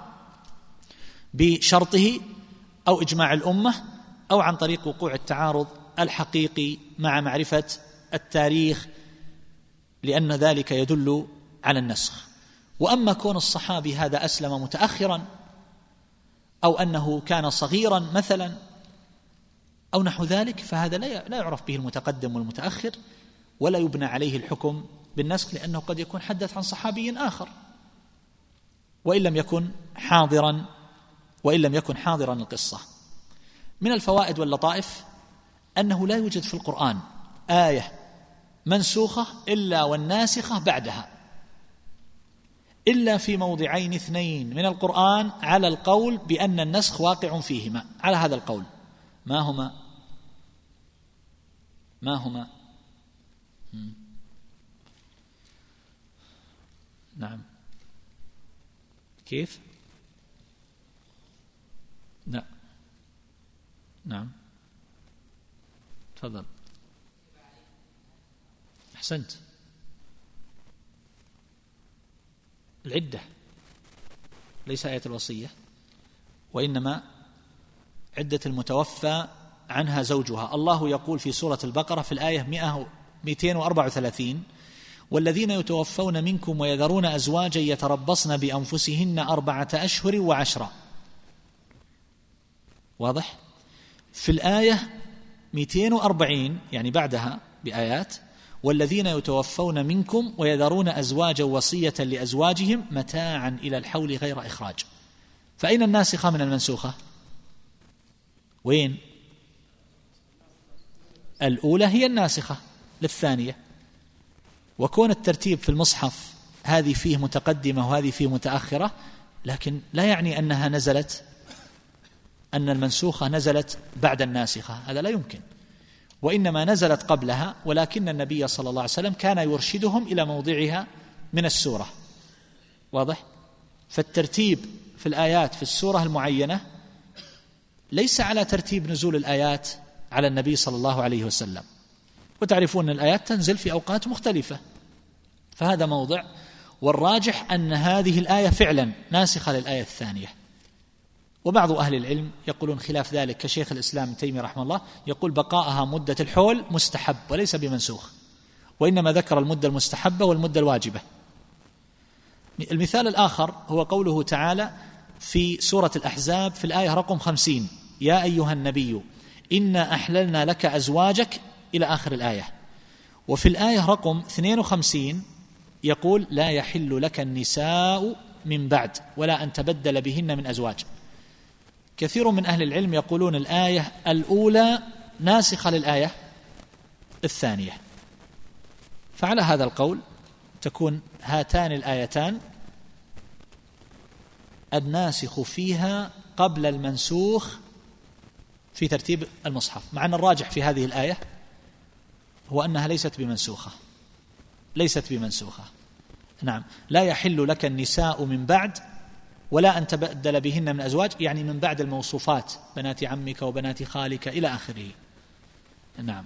بشرطه أو إجماع الأمة أو عن طريق وقوع التعارض الحقيقي مع معرفة التاريخ، لأن ذلك يدل على النسخ. وأما كون الصحابي هذا أسلم متأخرا أو أنه كان صغيرا مثلا أو نحو ذلك فهذا لا يعرف به المتقدم والمتأخر ولا يبنى عليه الحكم بالنسخ، لأنه قد يكون حدث عن صحابي آخر وإن لم يكن حاضرا وإن لم يكن حاضرا القصة. من الفوائد واللطائف أنه لا يوجد في القرآن آية منسوخة إلا والناسخة بعدها، إلا في موضعين اثنين من القرآن على القول بأن النسخ واقع فيهما، على هذا القول. ما هما؟ ما هما؟ هم. نعم. كيف؟ لا. نعم تفضل. أحسنت. العدة ليس آية الوصية، وإنما عدة المتوفى عنها زوجها. الله يقول في سورة البقرة في الآية مئتين وأربعة وثلاثين: والذين يتوفون منكم ويذرون أزواجا يتربصن بأنفسهن أربعة أشهر وعشرا. واضح؟ في الآية مئتين وأربعين يعني بعدها بآيات: والذين يتوفون منكم ويذرون أزواجا وصية لأزواجهم متاعا إلى الحول غير إخراج. فأين الناسخة من المنسوخة؟ وين؟ الأولى هي الناسخة للثانية. وكون الترتيب في المصحف هذه فيه متقدمة وهذه فيه متأخرة، لكن لا يعني أنها نزلت، أن المنسوخة نزلت بعد الناسخة، هذا لا يمكن، وإنما نزلت قبلها، ولكن النبي صلى الله عليه وسلم كان يرشدهم إلى موضعها من السورة. واضح؟ فالترتيب في الآيات في السورة المعينة ليس على ترتيب نزول الآيات على النبي صلى الله عليه وسلم، وتعرفون أن الآيات تنزل في أوقات مختلفة، فهذا موضع. والراجح أن هذه الآية فعلا ناسخة للآية الثانية. وبعض أهل العلم يقولون خلاف ذلك، كشيخ الإسلام تيمية رحمه الله يقول بقاءها مدة الحول مستحب وليس بمنسوخ، وإنما ذكر المدة المستحبة والمدة الواجبة. المثال الآخر هو قوله تعالى في سورة الأحزاب في الآية رقم خمسين: يا أيها النبي إنا أحللنا لك أزواجك، إلى آخر الآية. وفي الآية رقم اثنين وخمسين يقول: لا يحل لك النساء من بعد ولا أن تبدل بهن من أزواج. كثير من أهل العلم يقولون الآية الأولى ناسخة للآية الثانية، فعلى هذا القول تكون هاتان الآيتان الناسخ فيها قبل المنسوخ في ترتيب المصحف، مع أن الراجح في هذه الآية هو أنها ليست بمنسوخة، ليست بمنسوخة. نعم. لا يحل لك النساء من بعد ولا أن تبدل بهن من أزواج، يعني من بعد الموصوفات بنات عمك وبنات خالك إلى آخره. نعم.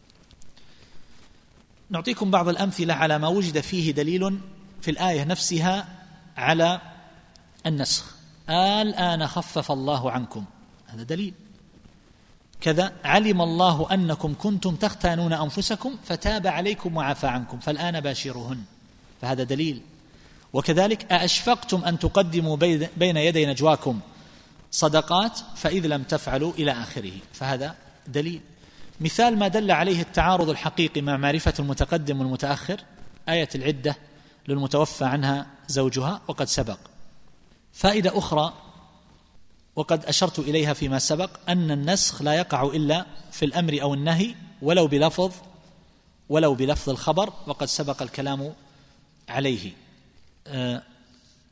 نعطيكم بعض الأمثلة على ما وجد فيه دليل في الآية نفسها على النسخ. الآن خفف الله عنكم، هذا دليل. كذا: علم الله أنكم كنتم تختانون أنفسكم فتاب عليكم وعفى عنكم فالآن باشروهن، فهذا دليل. وكذلك: أأشفقتم أن تقدموا بين يدي نجواكم صدقات فإذ لم تفعلوا إلى آخره، فهذا دليل. مثال ما دل عليه التعارض الحقيقي مع معرفة المتقدم والمتأخر: آية العدة للمتوفى عنها زوجها وقد سبق. فائدة أخرى وقد أشرت إليها فيما سبق، أن النسخ لا يقع إلا في الأمر أو النهي ولو بلفظ ولو بلفظ الخبر، وقد سبق الكلام عليه.